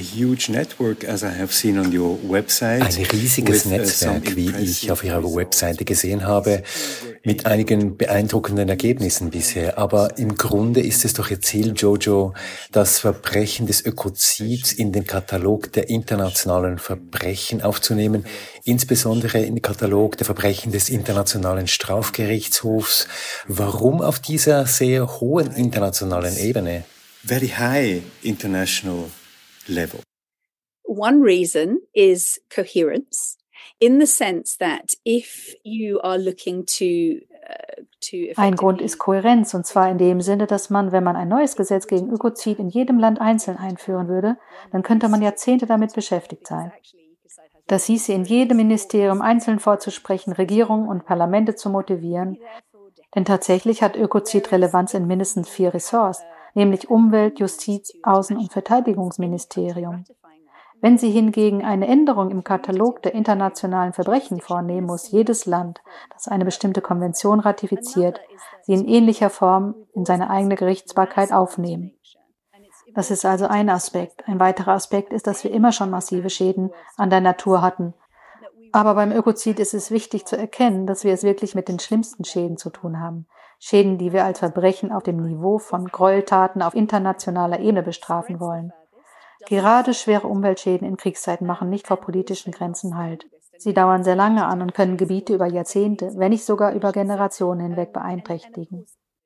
S2: riesiges Netzwerk, wie ich auf Ihrer Webseite gesehen habe, mit einigen beeindruckenden Ergebnissen bisher. Aber im Grunde ist es doch Ihr Ziel, Jojo, das Verbrechen des Ökozids in den Katalog der internationalen Verbrechen aufzunehmen, insbesondere in den Katalog der Verbrechen des Internationalen Strafgerichtshofs. Warum auf dieser sehr hohen internationalen Ebene?
S8: Very high international level.
S6: One reason is coherence, in the sense that if you are looking to uh, to
S7: Ein Grund ist Kohärenz, und zwar in dem Sinne, dass man, wenn man ein neues Gesetz gegen Ökozid in jedem Land einzeln einführen würde, dann könnte man Jahrzehnte damit beschäftigt sein. Das hieße, in jedem Ministerium einzeln vorzusprechen, Regierungen und Parlamente zu motivieren, denn tatsächlich hat Ökozid Relevanz in mindestens vier Ressorts, nämlich Umwelt, Justiz, Außen- und Verteidigungsministerium. Wenn Sie hingegen eine Änderung im Katalog der internationalen Verbrechen vornehmen, muss jedes Land, das eine bestimmte Konvention ratifiziert, sie in ähnlicher Form in seine eigene Gerichtsbarkeit aufnehmen. Das ist also ein Aspekt. Ein weiterer Aspekt ist, dass wir immer schon massive Schäden an der Natur hatten. Aber beim Ökozid ist es wichtig zu erkennen, dass wir es wirklich mit den schlimmsten Schäden zu tun haben. Schäden, die wir als Verbrechen auf dem Niveau von Gräueltaten auf internationaler Ebene bestrafen wollen. Gerade schwere Umweltschäden in Kriegszeiten machen nicht vor politischen Grenzen Halt. Sie dauern sehr lange an und können Gebiete über Jahrzehnte, wenn nicht sogar über Generationen hinweg beeinträchtigen.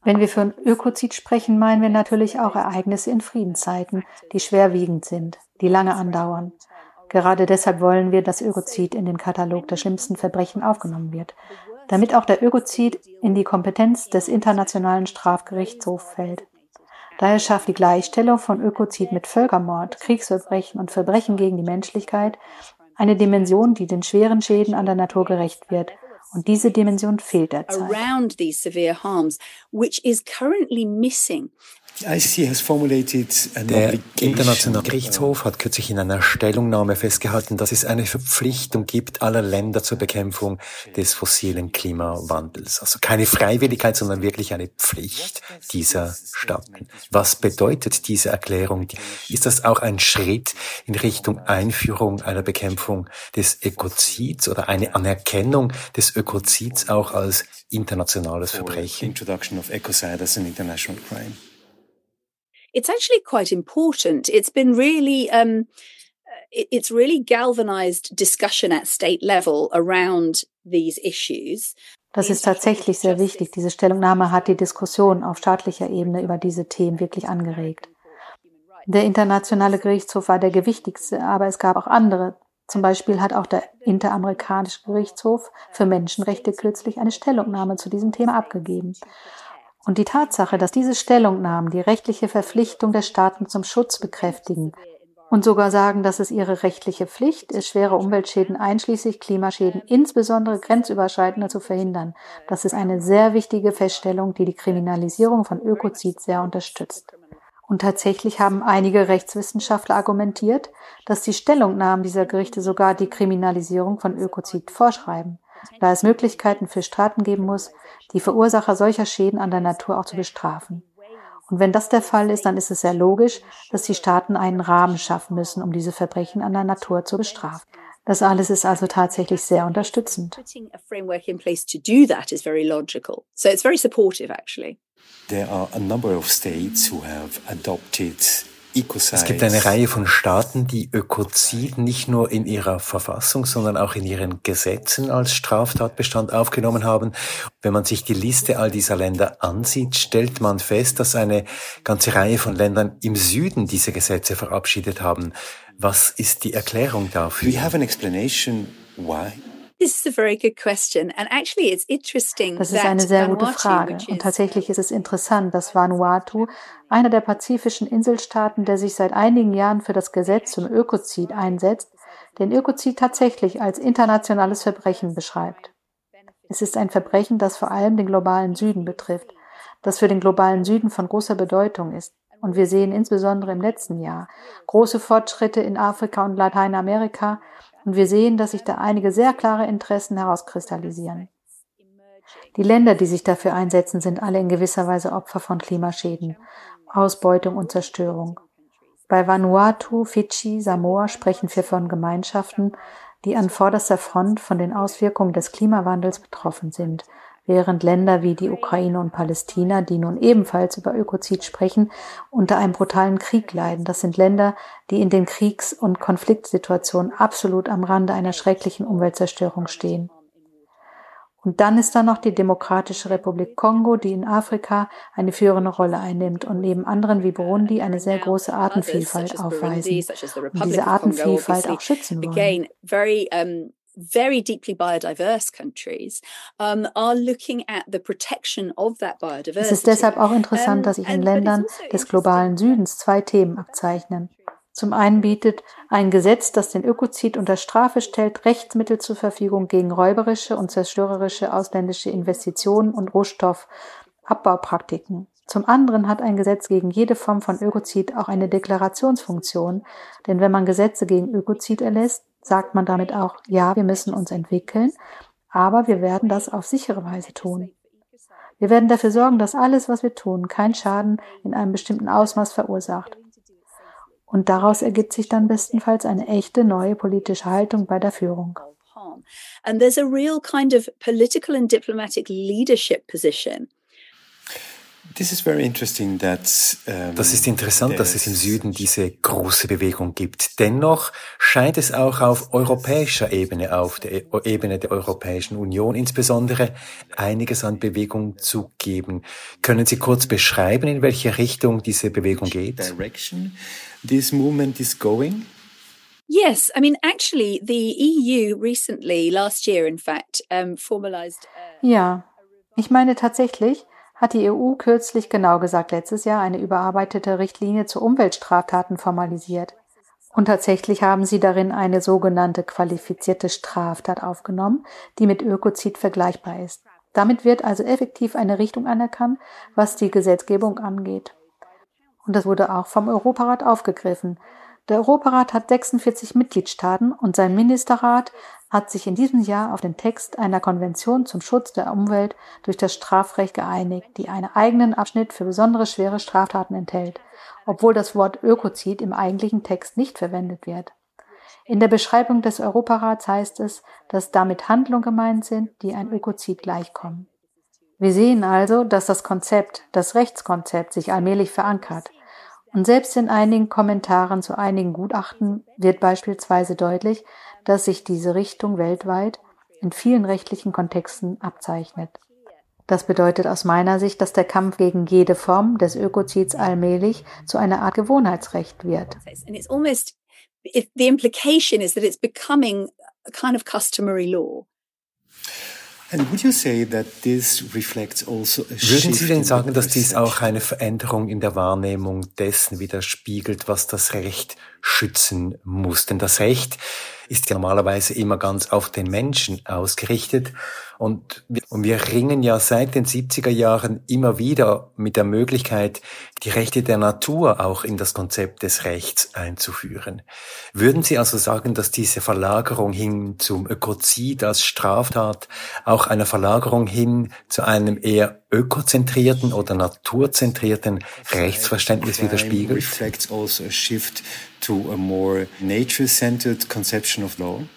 S7: Wenn wir von Ökozid sprechen, meinen wir natürlich auch Ereignisse in Friedenszeiten, die schwerwiegend sind, die lange andauern. Gerade deshalb wollen wir, dass Ökozid in den Katalog der schlimmsten Verbrechen aufgenommen wird, damit auch der Ökozid in die Kompetenz des Internationalen Strafgerichtshofs fällt. Daher schafft die Gleichstellung von Ökozid mit Völkermord, Kriegsverbrechen und Verbrechen gegen die Menschlichkeit eine Dimension, die den schweren Schäden an der Natur gerecht wird. Und diese Dimension fehlt derzeit.
S6: Around these severe harms, which is currently missing.
S2: Der Internationale Gerichtshof hat kürzlich in einer Stellungnahme festgehalten, dass es eine Verpflichtung gibt aller Länder zur Bekämpfung des fossilen Klimawandels. Also keine Freiwilligkeit, sondern wirklich eine Pflicht dieser Staaten. Was bedeutet diese Erklärung? Ist das auch ein Schritt in Richtung Einführung einer Bekämpfung des Ökozids oder eine Anerkennung des Ökozids auch als internationales Verbrechen?
S8: Introduction of ecocide as an international crime.
S6: It's actually quite important. It's been really, um, it's really galvanized discussion at state level around these issues.
S7: Das ist tatsächlich sehr wichtig. Diese Stellungnahme hat die Diskussion auf staatlicher Ebene über diese Themen wirklich angeregt. Der Internationale Gerichtshof war der gewichtigste, aber es gab auch andere. Zum Beispiel hat auch der Interamerikanische Gerichtshof für Menschenrechte kürzlich eine Stellungnahme zu diesem Thema abgegeben. Und die Tatsache, dass diese Stellungnahmen die rechtliche Verpflichtung der Staaten zum Schutz bekräftigen und sogar sagen, dass es ihre rechtliche Pflicht ist, schwere Umweltschäden einschließlich Klimaschäden, insbesondere grenzüberschreitende, zu verhindern, das ist eine sehr wichtige Feststellung, die die Kriminalisierung von Ökozid sehr unterstützt. Und tatsächlich haben einige Rechtswissenschaftler argumentiert, dass die Stellungnahmen dieser Gerichte sogar die Kriminalisierung von Ökozid vorschreiben, da es Möglichkeiten für Staaten geben muss, die Verursacher solcher Schäden an der Natur auch zu bestrafen. Und wenn das der Fall ist, dann ist es sehr logisch, dass die Staaten einen Rahmen schaffen müssen, um diese Verbrechen an der Natur zu bestrafen. Das alles ist also tatsächlich sehr unterstützend.
S6: Putting a framework in place to do that is very logical. So it's very supportive, actually.
S8: There are a number of states who have adopted
S2: Es gibt eine Reihe von Staaten, die Ökozid nicht nur in ihrer Verfassung, sondern auch in ihren Gesetzen als Straftatbestand aufgenommen haben. Wenn man sich die Liste all dieser Länder ansieht, stellt man fest, dass eine ganze Reihe von Ländern im Süden diese Gesetze verabschiedet haben. Was ist die Erklärung dafür?
S8: Do you have an explanation why?
S6: This is a very good question, and actually it's interesting.
S7: Das ist eine sehr gute Frage. Und tatsächlich ist es interessant, dass Vanuatu, einer der pazifischen Inselstaaten, der sich seit einigen Jahren für das Gesetz zum Ökozid einsetzt, den Ökozid tatsächlich als internationales Verbrechen beschreibt. Es ist ein Verbrechen, das vor allem den globalen Süden betrifft, das für den globalen Süden von großer Bedeutung ist. Und wir sehen insbesondere im letzten Jahr große Fortschritte in Afrika und Lateinamerika. Und wir sehen, dass sich da einige sehr klare Interessen herauskristallisieren. Die Länder, die sich dafür einsetzen, sind alle in gewisser Weise Opfer von Klimaschäden, Ausbeutung und Zerstörung. Bei Vanuatu, Fidschi, Samoa sprechen wir von Gemeinschaften, die an vorderster Front von den Auswirkungen des Klimawandels betroffen sind, während Länder wie die Ukraine und Palästina, die nun ebenfalls über Ökozid sprechen, unter einem brutalen Krieg leiden. Das sind Länder, die in den Kriegs- und Konfliktsituationen absolut am Rande einer schrecklichen Umweltzerstörung stehen. Und dann ist da noch die Demokratische Republik Kongo, die in Afrika eine führende Rolle einnimmt und neben anderen wie Burundi eine sehr große Artenvielfalt aufweisen und diese Artenvielfalt auch schützen wollen.
S6: Very deeply biodiverse countries um, are looking at the protection of that biodiversity.
S7: Es ist deshalb auch interessant, dass sich in Ländern des globalen Südens zwei Themen abzeichnen. Zum einen bietet ein Gesetz, das den Ökozid unter Strafe stellt, Rechtsmittel zur Verfügung gegen räuberische und zerstörerische ausländische Investitionen und Rohstoffabbau-Praktiken. Zum anderen hat ein Gesetz gegen jede Form von Ökozid auch eine Deklarationsfunktion, denn wenn man Gesetze gegen Ökozid erlässt, sagt man damit auch, ja, wir müssen uns entwickeln, aber wir werden das auf sichere Weise tun. Wir werden dafür sorgen, dass alles, was wir tun, keinen Schaden in einem bestimmten Ausmaß verursacht. Und daraus ergibt sich dann bestenfalls eine echte neue politische Haltung bei der Führung.
S6: And there's a real kind of political and diplomatic leadership position.
S8: This is very interesting that, um,
S2: das ist interessant, dass es im Süden diese große Bewegung gibt. Dennoch scheint es auch auf europäischer Ebene, auf der Ebene der Europäischen Union insbesondere, einiges an Bewegung zu geben. Können Sie kurz beschreiben, in welche Richtung diese Bewegung geht?
S8: Direction this movement is going?
S6: Yes, I mean, actually, the E U recently, last year, in fact, um, formalized. Uh,
S7: ja, ich meine tatsächlich, hat die E U kürzlich, genau gesagt letztes Jahr, eine überarbeitete Richtlinie zu Umweltstraftaten formalisiert. Und tatsächlich haben sie darin eine sogenannte qualifizierte Straftat aufgenommen, die mit Ökozid vergleichbar ist. Damit wird also effektiv eine Richtung anerkannt, was die Gesetzgebung angeht. Und das wurde auch vom Europarat aufgegriffen. Der Europarat hat sechsundvierzig Mitgliedstaaten und sein Ministerrat hat sich in diesem Jahr auf den Text einer Konvention zum Schutz der Umwelt durch das Strafrecht geeinigt, die einen eigenen Abschnitt für besonders schwere Straftaten enthält, obwohl das Wort Ökozid im eigentlichen Text nicht verwendet wird. In der Beschreibung des Europarats heißt es, dass damit Handlungen gemeint sind, die ein Ökozid gleichkommen. Wir sehen also, dass das Konzept, das Rechtskonzept sich allmählich verankert. Und selbst in einigen Kommentaren zu einigen Gutachten wird beispielsweise deutlich, dass sich diese Richtung weltweit in vielen rechtlichen Kontexten abzeichnet. Das bedeutet aus meiner Sicht, dass der Kampf gegen jede Form des Ökozids allmählich zu einer Art Gewohnheitsrecht wird.
S6: And it's almost, the implication is that it's becoming a kind of customary law.
S8: And would you say that this reflects also a
S2: Würden Sie denn sagen, dass dies
S8: perception?
S2: auch eine Veränderung in der Wahrnehmung dessen widerspiegelt, was das Recht schützen muss? Denn das Recht ist ja normalerweise immer ganz auf den Menschen ausgerichtet. Und wir, und wir ringen ja seit den siebziger Jahren immer wieder mit der Möglichkeit, die Rechte der Natur auch in das Konzept des Rechts einzuführen. Würden Sie also sagen, dass diese Verlagerung hin zum Ökozid als Straftat auch einer Verlagerung hin zu einem eher ökozentrierten oder naturzentrierten Rechtsverständnis widerspiegelt?
S8: Reflects also a shift to a more nature-centered conception of law?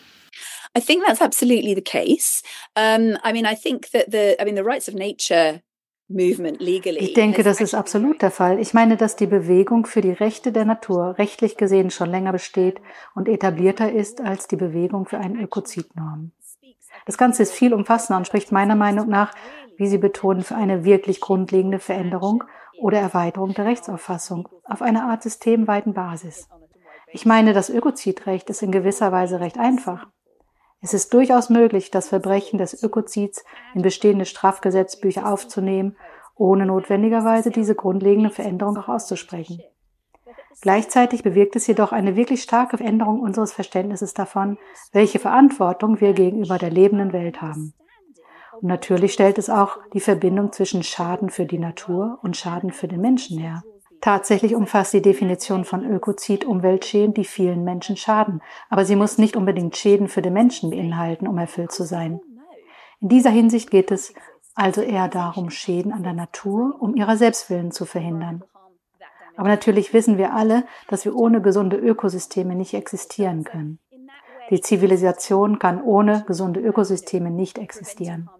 S6: I think that's absolutely the case. Um, I mean, I think that the, I mean, the rights of nature movement legally.
S7: Ich denke, das ist absolut der Fall. Ich meine, dass die Bewegung für die Rechte der Natur rechtlich gesehen schon länger besteht und etablierter ist als die Bewegung für eine Ökozidnorm. Das Ganze ist viel umfassender und spricht meiner Meinung nach, wie Sie betonen, für eine wirklich grundlegende Veränderung oder Erweiterung der Rechtsauffassung auf einer Art systemweiten Basis. Ich meine, das Ökozidrecht ist in gewisser Weise recht einfach. Es ist durchaus möglich, das Verbrechen des Ökozids in bestehende Strafgesetzbücher aufzunehmen, ohne notwendigerweise diese grundlegende Veränderung auch auszusprechen. Gleichzeitig bewirkt es jedoch eine wirklich starke Veränderung unseres Verständnisses davon, welche Verantwortung wir gegenüber der lebenden Welt haben. Und natürlich stellt es auch die Verbindung zwischen Schaden für die Natur und Schaden für den Menschen her. Tatsächlich umfasst die Definition von Ökozid Umweltschäden, die vielen Menschen schaden, aber sie muss nicht unbedingt Schäden für den Menschen beinhalten, um erfüllt zu sein. In dieser Hinsicht geht es also eher darum, Schäden an der Natur um ihrer Selbstwillen zu verhindern. Aber natürlich wissen wir alle, dass wir ohne gesunde Ökosysteme nicht existieren können. Die Zivilisation kann ohne gesunde Ökosysteme nicht existieren.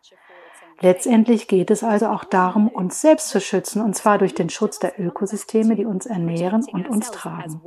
S7: Letztendlich geht es also auch darum, uns selbst zu schützen, und zwar durch den Schutz der Ökosysteme, die uns ernähren und uns tragen.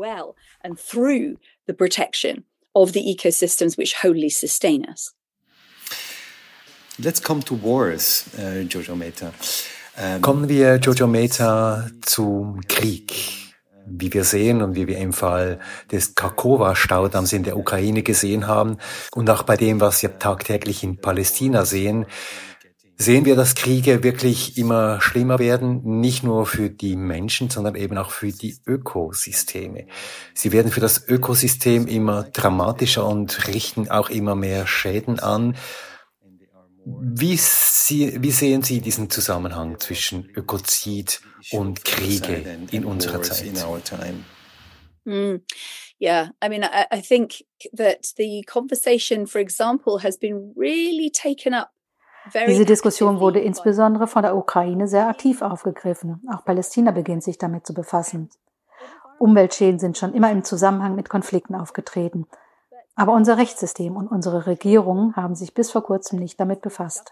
S8: Let's come to wars, uh, Jojo Mehta. Um,
S2: Kommen wir, Jojo Mehta, zum Krieg. Wie wir sehen und wie wir im Fall des Kakhovka-Staudamms in der Ukraine gesehen haben und auch bei dem, was wir tagtäglich in Palästina sehen, sehen wir, dass Kriege wirklich immer schlimmer werden, nicht nur für die Menschen, sondern eben auch für die Ökosysteme. Sie werden für das Ökosystem immer dramatischer und richten auch immer mehr Schäden an. Wie, Sie, wie sehen Sie diesen Zusammenhang zwischen Ökozid und Kriege in unserer Zeit?
S6: Mm, yeah, I mean, I, I think that the conversation, for example, has been really taken up.
S7: Diese Diskussion wurde insbesondere von der Ukraine sehr aktiv aufgegriffen. Auch Palästina beginnt sich damit zu befassen. Umweltschäden sind schon immer im Zusammenhang mit Konflikten aufgetreten. Aber unser Rechtssystem und unsere Regierungen haben sich bis vor kurzem nicht damit befasst.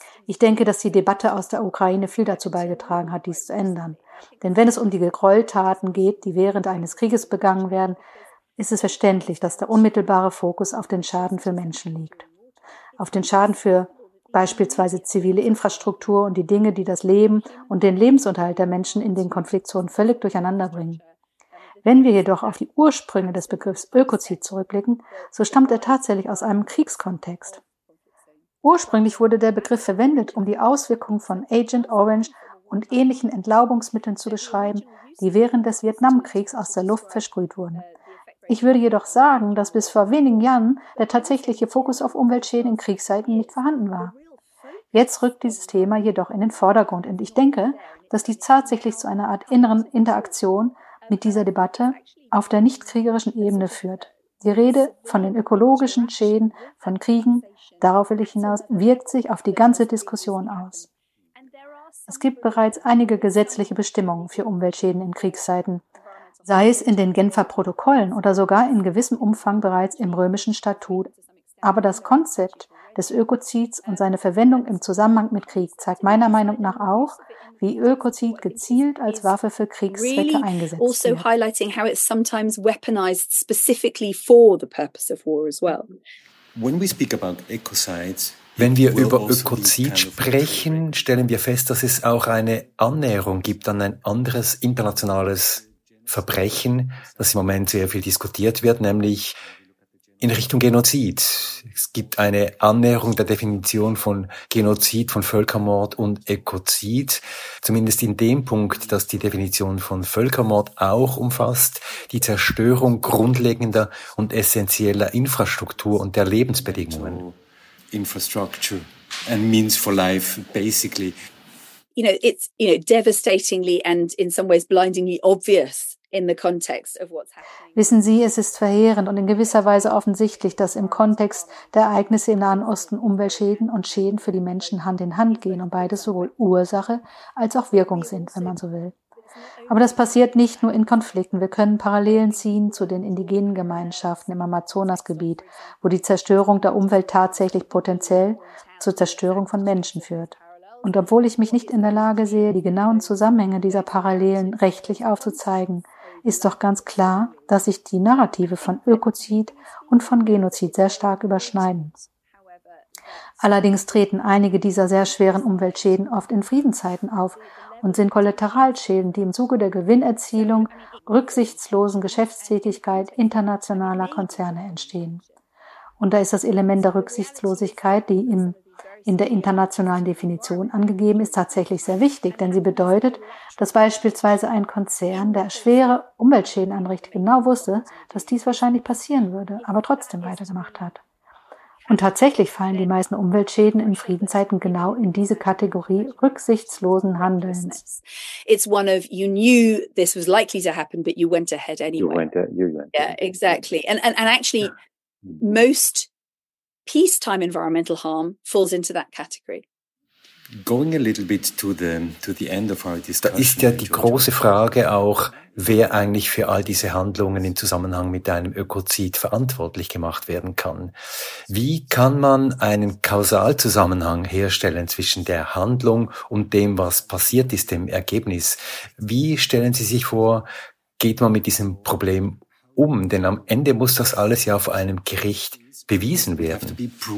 S7: Ich denke, dass die Debatte aus der Ukraine viel dazu beigetragen hat, dies zu ändern. Denn wenn es um die Gräueltaten geht, die während eines Krieges begangen werden, ist es verständlich, dass der unmittelbare Fokus auf den Schaden für Menschen liegt. Auf den Schaden für beispielsweise zivile Infrastruktur und die Dinge, die das Leben und den Lebensunterhalt der Menschen in den Konfliktzonen völlig durcheinander bringen. Wenn wir jedoch auf die Ursprünge des Begriffs Ökozid zurückblicken, so stammt er tatsächlich aus einem Kriegskontext. Ursprünglich wurde der Begriff verwendet, um die Auswirkungen von Agent Orange und ähnlichen Entlaubungsmitteln zu beschreiben, die während des Vietnamkriegs aus der Luft versprüht wurden. Ich würde jedoch sagen, dass bis vor wenigen Jahren der tatsächliche Fokus auf Umweltschäden in Kriegszeiten nicht vorhanden war. Jetzt rückt dieses Thema jedoch in den Vordergrund und ich denke, dass dies tatsächlich zu einer Art inneren Interaktion mit dieser Debatte auf der nicht-kriegerischen Ebene führt. Die Rede von den ökologischen Schäden von Kriegen, darauf will ich hinaus, wirkt sich auf die ganze Diskussion aus. Es gibt bereits einige gesetzliche Bestimmungen für Umweltschäden in Kriegszeiten, sei es in den Genfer Protokollen oder sogar in gewissem Umfang bereits im römischen Statut. Aber das Konzept des Ökozids und seine Verwendung im Zusammenhang mit Krieg zeigt meiner Meinung nach auch, wie Ökozid gezielt als Waffe für Kriegszwecke eingesetzt
S6: also
S7: wird.
S6: Highlighting how it's sometimes weaponized specifically for the purpose of war as well.
S8: When we speak about ecocides,
S2: wenn wir über Ökozid sprechen, stellen wir fest, dass es auch eine Annäherung gibt an ein anderes internationales Verbrechen, das im Moment sehr viel diskutiert wird, nämlich in Richtung Genozid. Es gibt eine Annäherung der Definition von Genozid, von Völkermord und Ökozid, zumindest in dem Punkt, dass die Definition von Völkermord auch umfasst die Zerstörung grundlegender und essentieller Infrastruktur und der Lebensbedingungen.
S8: Infrastructure and means for life, basically.
S6: You know, it's, you know, devastatingly and in some ways blindingly obvious in the context of what's happening.
S7: Wissen Sie, es ist verheerend und in gewisser Weise offensichtlich, dass im Kontext der Ereignisse im Nahen Osten Umweltschäden und Schäden für die Menschen Hand in Hand gehen und beides sowohl Ursache als auch Wirkung sind, wenn man so will. Aber das passiert nicht nur in Konflikten. Wir können Parallelen ziehen zu den indigenen Gemeinschaften im Amazonasgebiet, wo die Zerstörung der Umwelt tatsächlich potenziell zur Zerstörung von Menschen führt. Und obwohl ich mich nicht in der Lage sehe, die genauen Zusammenhänge dieser Parallelen rechtlich aufzuzeigen, ist doch ganz klar, dass sich die Narrative von Ökozid und von Genozid sehr stark überschneiden. Allerdings treten einige dieser sehr schweren Umweltschäden oft in Friedenszeiten auf und sind Kollateralschäden, die im Zuge der Gewinnerzielung, rücksichtslosen Geschäftstätigkeit internationaler Konzerne entstehen. Und da ist das Element der Rücksichtslosigkeit, die im in der internationalen Definition angegeben ist, tatsächlich sehr wichtig, denn sie bedeutet, dass beispielsweise ein Konzern, der schwere Umweltschäden anrichtet, genau wusste, dass dies wahrscheinlich passieren würde, aber trotzdem weitergemacht hat. Und tatsächlich fallen die meisten Umweltschäden in Friedenszeiten genau in diese Kategorie rücksichtslosen Handelns.
S6: It's one of, you knew this was likely to happen, but you went ahead anyway.
S9: You went, uh, you went
S6: yeah, exactly. And, and, and actually, most peacetime environmental harm falls into that category.
S8: Going a little bit to the to the end of our discussion.
S2: Da ist ja die große Frage auch, wer eigentlich für all diese Handlungen im Zusammenhang mit einem Ökozid verantwortlich gemacht werden kann. Wie kann man einen Kausalzusammenhang herstellen zwischen der Handlung und dem, was passiert ist, dem Ergebnis? Wie stellen Sie sich vor, geht man mit diesem Problem um? Denn am Ende muss das alles ja auf einem Gericht bewiesen werden.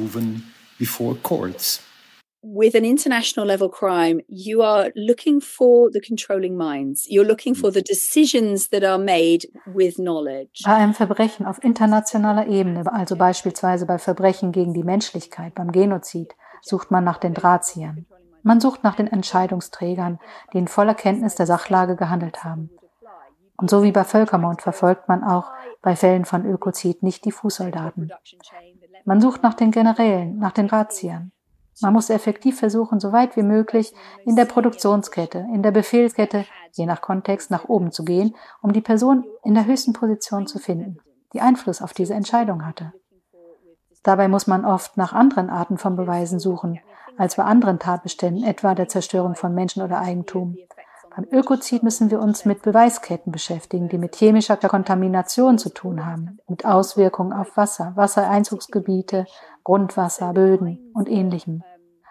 S6: With an international level crime, you are looking for the controlling minds. You're looking for the decisions that are made with knowledge.
S7: Bei einem Verbrechen auf internationaler Ebene, also beispielsweise bei Verbrechen gegen die Menschlichkeit, beim Genozid, sucht man nach den Drahtziehern. Man sucht nach den Entscheidungsträgern, die in voller Kenntnis der Sachlage gehandelt haben. Und so wie bei Völkermord verfolgt man auch bei Fällen von Ökozid nicht die Fußsoldaten. Man sucht nach den Generälen, nach den Drahtziehern. Man muss effektiv versuchen, so weit wie möglich in der Produktionskette, in der Befehlskette, je nach Kontext, nach oben zu gehen, um die Person in der höchsten Position zu finden, die Einfluss auf diese Entscheidung hatte. Dabei muss man oft nach anderen Arten von Beweisen suchen, als bei anderen Tatbeständen, etwa der Zerstörung von Menschen oder Eigentum. Beim Ökozid müssen wir uns mit Beweisketten beschäftigen, die mit chemischer Kontamination zu tun haben, mit Auswirkungen auf Wasser, Wassereinzugsgebiete, Grundwasser, Böden und Ähnlichem.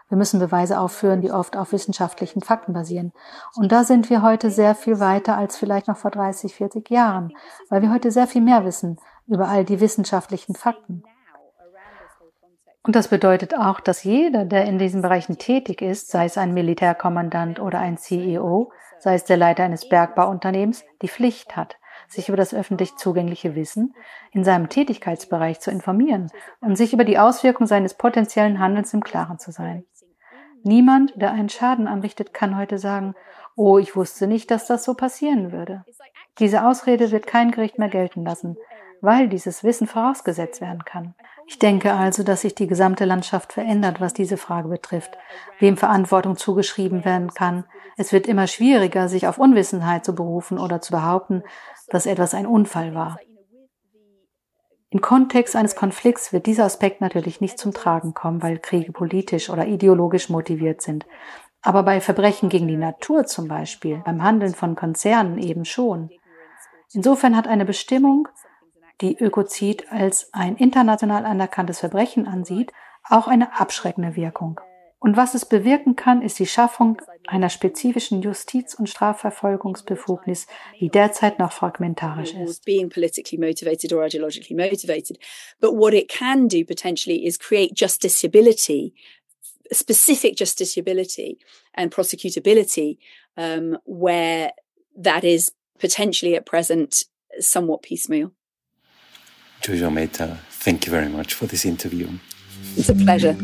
S7: Wir müssen Beweise aufführen, die oft auf wissenschaftlichen Fakten basieren. Und da sind wir heute sehr viel weiter als vielleicht noch vor dreißig, vierzig Jahren, weil wir heute sehr viel mehr wissen über all die wissenschaftlichen Fakten. Und das bedeutet auch, dass jeder, der in diesen Bereichen tätig ist, sei es ein Militärkommandant oder ein C E O, sei es der Leiter eines Bergbauunternehmens, die Pflicht hat, sich über das öffentlich zugängliche Wissen in seinem Tätigkeitsbereich zu informieren und sich über die Auswirkungen seines potenziellen Handelns im Klaren zu sein. Niemand, der einen Schaden anrichtet, kann heute sagen, oh, ich wusste nicht, dass das so passieren würde. Diese Ausrede wird kein Gericht mehr gelten lassen, weil dieses Wissen vorausgesetzt werden kann. Ich denke also, dass sich die gesamte Landschaft verändert, was diese Frage betrifft, wem Verantwortung zugeschrieben werden kann. Es wird immer schwieriger, sich auf Unwissenheit zu berufen oder zu behaupten, dass etwas ein Unfall war. Im Kontext eines Konflikts wird dieser Aspekt natürlich nicht zum Tragen kommen, weil Kriege politisch oder ideologisch motiviert sind. Aber bei Verbrechen gegen die Natur zum Beispiel, beim Handeln von Konzernen eben schon. Insofern hat eine Bestimmung, die Ökozid als ein international anerkanntes Verbrechen ansieht, auch eine abschreckende Wirkung. Und was es bewirken kann, ist die Schaffung einer spezifischen Justiz- und Strafverfolgungsbefugnis, die derzeit noch fragmentarisch ist.
S6: Being politically motivated or ideologically motivated. But what it can do potentially is create justiciability, specific justiciability and prosecutability, um, where that is potentially at present somewhat piecemeal.
S8: Jojo Mehta, thank you very much for this interview.
S6: It's a pleasure.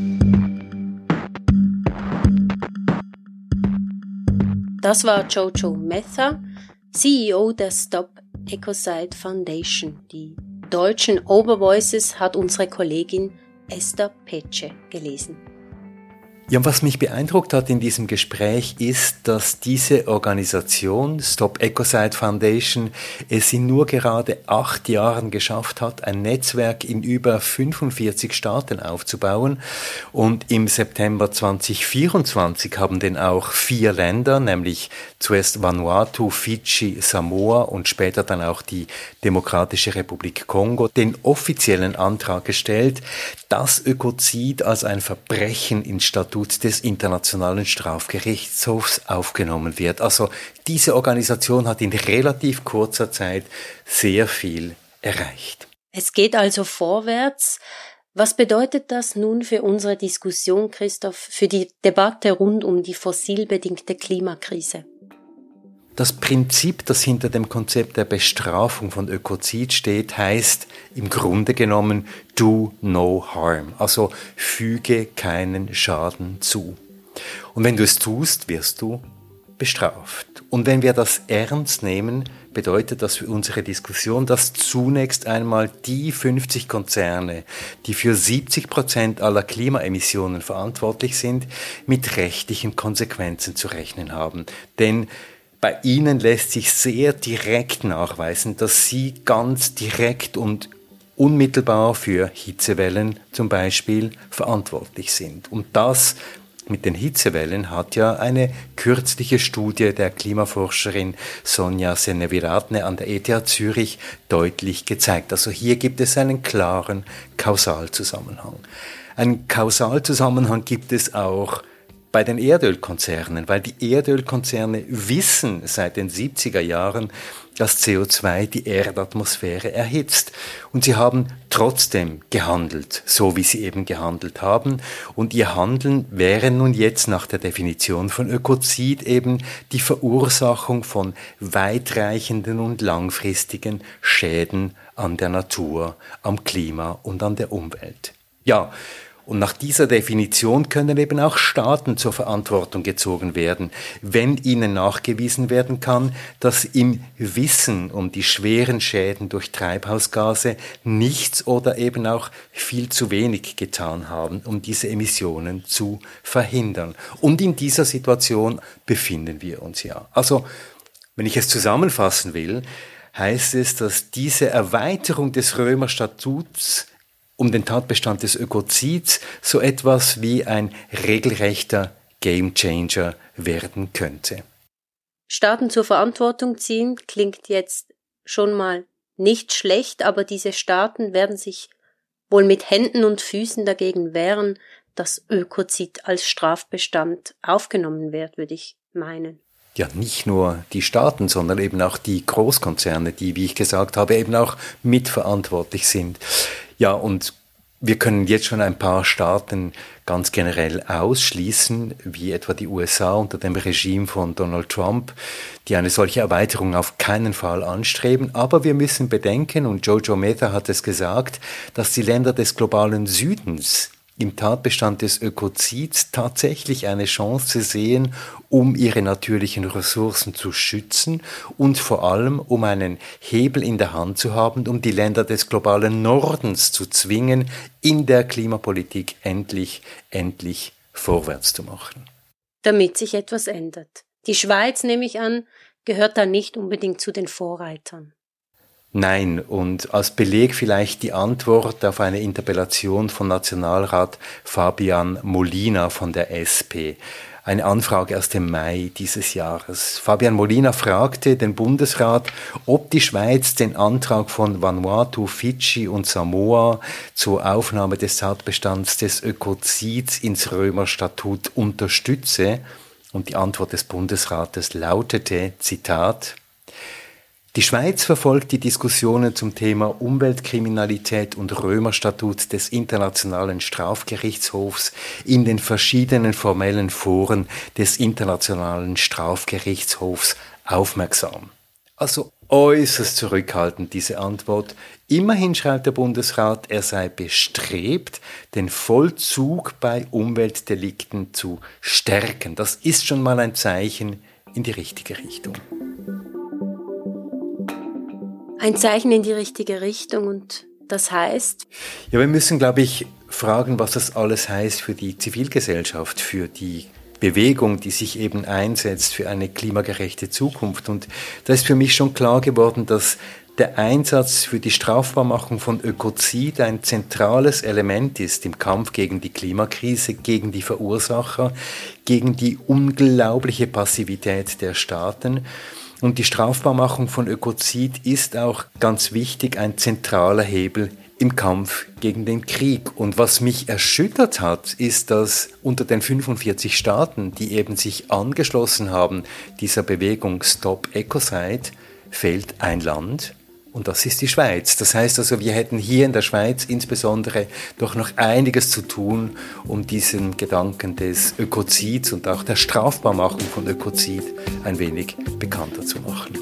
S1: Das war Jojo Mehta, C E O der Stop Ecocide Foundation. Die deutschen Overvoices hat unsere Kollegin Esther Petsche gelesen.
S2: Ja, und was mich beeindruckt hat in diesem Gespräch ist, dass diese Organisation, Stop Ecocide Foundation, es in nur gerade acht Jahren geschafft hat, ein Netzwerk in über fünfundvierzig Staaten aufzubauen. Und im September zwanzig vierundzwanzig haben denn auch vier Länder, nämlich zuerst Vanuatu, Fidschi, Samoa und später dann auch die Demokratische Republik Kongo, den offiziellen Antrag gestellt, dass Ökozid als ein Verbrechen ins Statut des Internationalen Strafgerichtshofs aufgenommen wird. Also diese Organisation hat in relativ kurzer Zeit sehr viel erreicht.
S1: Es geht also vorwärts. Was bedeutet das nun für unsere Diskussion, Christoph, für die Debatte rund um die fossilbedingte Klimakrise?
S2: Das Prinzip, das hinter dem Konzept der Bestrafung von Ökozid steht, heißt im Grunde genommen do no harm, also füge keinen Schaden zu. Und wenn du es tust, wirst du bestraft. Und wenn wir das ernst nehmen, bedeutet das für unsere Diskussion, dass zunächst einmal die fünfzig Konzerne, die für siebzig Prozent aller Klimaemissionen verantwortlich sind, mit rechtlichen Konsequenzen zu rechnen haben. Denn bei ihnen lässt sich sehr direkt nachweisen, dass sie ganz direkt und unmittelbar für Hitzewellen zum Beispiel verantwortlich sind. Und das mit den Hitzewellen hat ja eine kürzliche Studie der Klimaforscherin Sonja Seneviratne an der E T H Zürich deutlich gezeigt. Also hier gibt es einen klaren Kausalzusammenhang. Einen Kausalzusammenhang gibt es auch bei den Erdölkonzernen, weil die Erdölkonzerne wissen seit den siebziger Jahren, dass C O zwei die Erdatmosphäre erhitzt. Und sie haben trotzdem gehandelt, so wie sie eben gehandelt haben. Und ihr Handeln wäre nun jetzt nach der Definition von Ökozid eben die Verursachung von weitreichenden und langfristigen Schäden an der Natur, am Klima und an der Umwelt. Ja, und nach dieser Definition können eben auch Staaten zur Verantwortung gezogen werden, wenn ihnen nachgewiesen werden kann, dass im Wissen um die schweren Schäden durch Treibhausgase nichts oder eben auch viel zu wenig getan haben, um diese Emissionen zu verhindern. Und in dieser Situation befinden wir uns ja. Also, wenn ich es zusammenfassen will, heißt es, dass diese Erweiterung des Römerstatuts um den Tatbestand des Ökozids so etwas wie ein regelrechter Gamechanger werden könnte.
S1: Staaten zur Verantwortung ziehen klingt jetzt schon mal nicht schlecht, aber diese Staaten werden sich wohl mit Händen und Füßen dagegen wehren, dass Ökozid als Strafbestand aufgenommen wird, würde ich meinen.
S2: Ja, nicht nur die Staaten, sondern eben auch die Großkonzerne, die, wie ich gesagt habe, eben auch mitverantwortlich sind. Ja, und wir können jetzt schon ein paar Staaten ganz generell ausschließen, wie etwa die U S A unter dem Regime von Donald Trump, die eine solche Erweiterung auf keinen Fall anstreben. Aber wir müssen bedenken, und Jojo Mehta hat es gesagt, dass die Länder des globalen Südens im Tatbestand des Ökozids tatsächlich eine Chance sehen, um ihre natürlichen Ressourcen zu schützen und vor allem um einen Hebel in der Hand zu haben, um die Länder des globalen Nordens zu zwingen, in der Klimapolitik endlich, endlich vorwärts zu machen.
S1: Damit sich etwas ändert. Die Schweiz, nehme ich an, gehört da nicht unbedingt zu den Vorreitern.
S2: Nein, und als Beleg vielleicht die Antwort auf eine Interpellation von Nationalrat Fabian Molina von der S P. Eine Anfrage aus dem Mai dieses Jahres. Fabian Molina fragte den Bundesrat, ob die Schweiz den Antrag von Vanuatu, Fidschi und Samoa zur Aufnahme des Tatbestands des Ökozids ins Römerstatut unterstütze. Und die Antwort des Bundesrates lautete, Zitat, die Schweiz verfolgt die Diskussionen zum Thema Umweltkriminalität und Römerstatut des Internationalen Strafgerichtshofs in den verschiedenen formellen Foren des Internationalen Strafgerichtshofs aufmerksam. Also äußerst zurückhaltend diese Antwort. Immerhin schreibt der Bundesrat, er sei bestrebt, den Vollzug bei Umweltdelikten zu stärken. Das ist schon mal ein Zeichen in die richtige Richtung.
S1: Ein Zeichen in die richtige Richtung und das heißt?
S2: Ja, wir müssen, glaube ich, fragen, was das alles heißt für die Zivilgesellschaft, für die Bewegung, die sich eben einsetzt für eine klimagerechte Zukunft. Und da ist für mich schon klar geworden, dass der Einsatz für die Strafbarmachung von Ökozid ein zentrales Element ist im Kampf gegen die Klimakrise, gegen die Verursacher, gegen die unglaubliche Passivität der Staaten. Und die Strafbarmachung von Ökozid ist auch ganz wichtig, ein zentraler Hebel im Kampf gegen den Krieg. Und was mich erschüttert hat, ist, dass unter den fünfundvierzig Staaten, die eben sich angeschlossen haben, dieser Bewegung Stop Ecocide, fehlt ein Land. Und das ist die Schweiz. Das heißt also, wir hätten hier in der Schweiz insbesondere doch noch einiges zu tun, um diesen Gedanken des Ökozids und auch der Strafbarmachung von Ökozid ein wenig bekannter zu machen.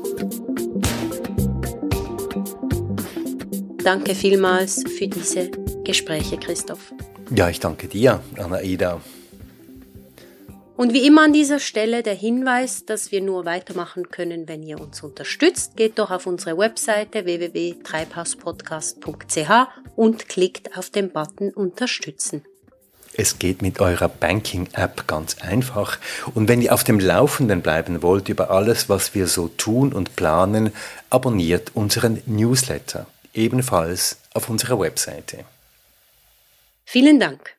S1: Danke vielmals für diese Gespräche, Christoph.
S2: Ja, ich danke dir, Anna-Ida.
S1: Und wie immer an dieser Stelle der Hinweis, dass wir nur weitermachen können, wenn ihr uns unterstützt. Geht doch auf unsere Webseite w w w punkt treibhauspodcast punkt c h und klickt auf den Button Unterstützen.
S2: Es geht mit eurer Banking-App ganz einfach. Und wenn ihr auf dem Laufenden bleiben wollt über alles, was wir so tun und planen, abonniert unseren Newsletter, ebenfalls auf unserer Webseite.
S1: Vielen Dank.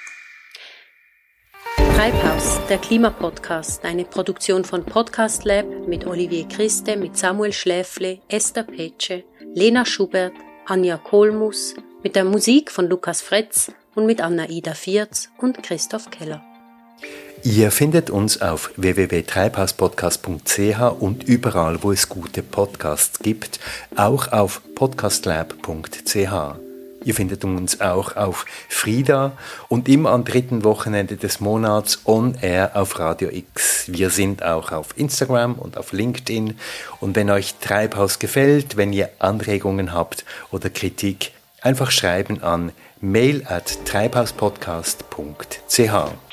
S1: Treibhaus, der Klimapodcast, eine Produktion von Podcast Lab mit Olivier Christe, mit Samuel Schläfle, Esther Petsche, Lena Schubert, Anja Kohlmus, mit der Musik von Lukas Fretz und mit Anna-Ida Vierz und Christoph Keller.
S2: Ihr findet uns auf w w w punkt treibhauspodcast punkt c h und überall, wo es gute Podcasts gibt, auch auf podcastlab punkt c h. Ihr findet uns auch auf Frida und immer am dritten Wochenende des Monats on air auf Radio X. Wir sind auch auf Instagram und auf LinkedIn. Und wenn euch Treibhaus gefällt, wenn ihr Anregungen habt oder Kritik, einfach schreiben an mail at treibhauspodcast punkt c h.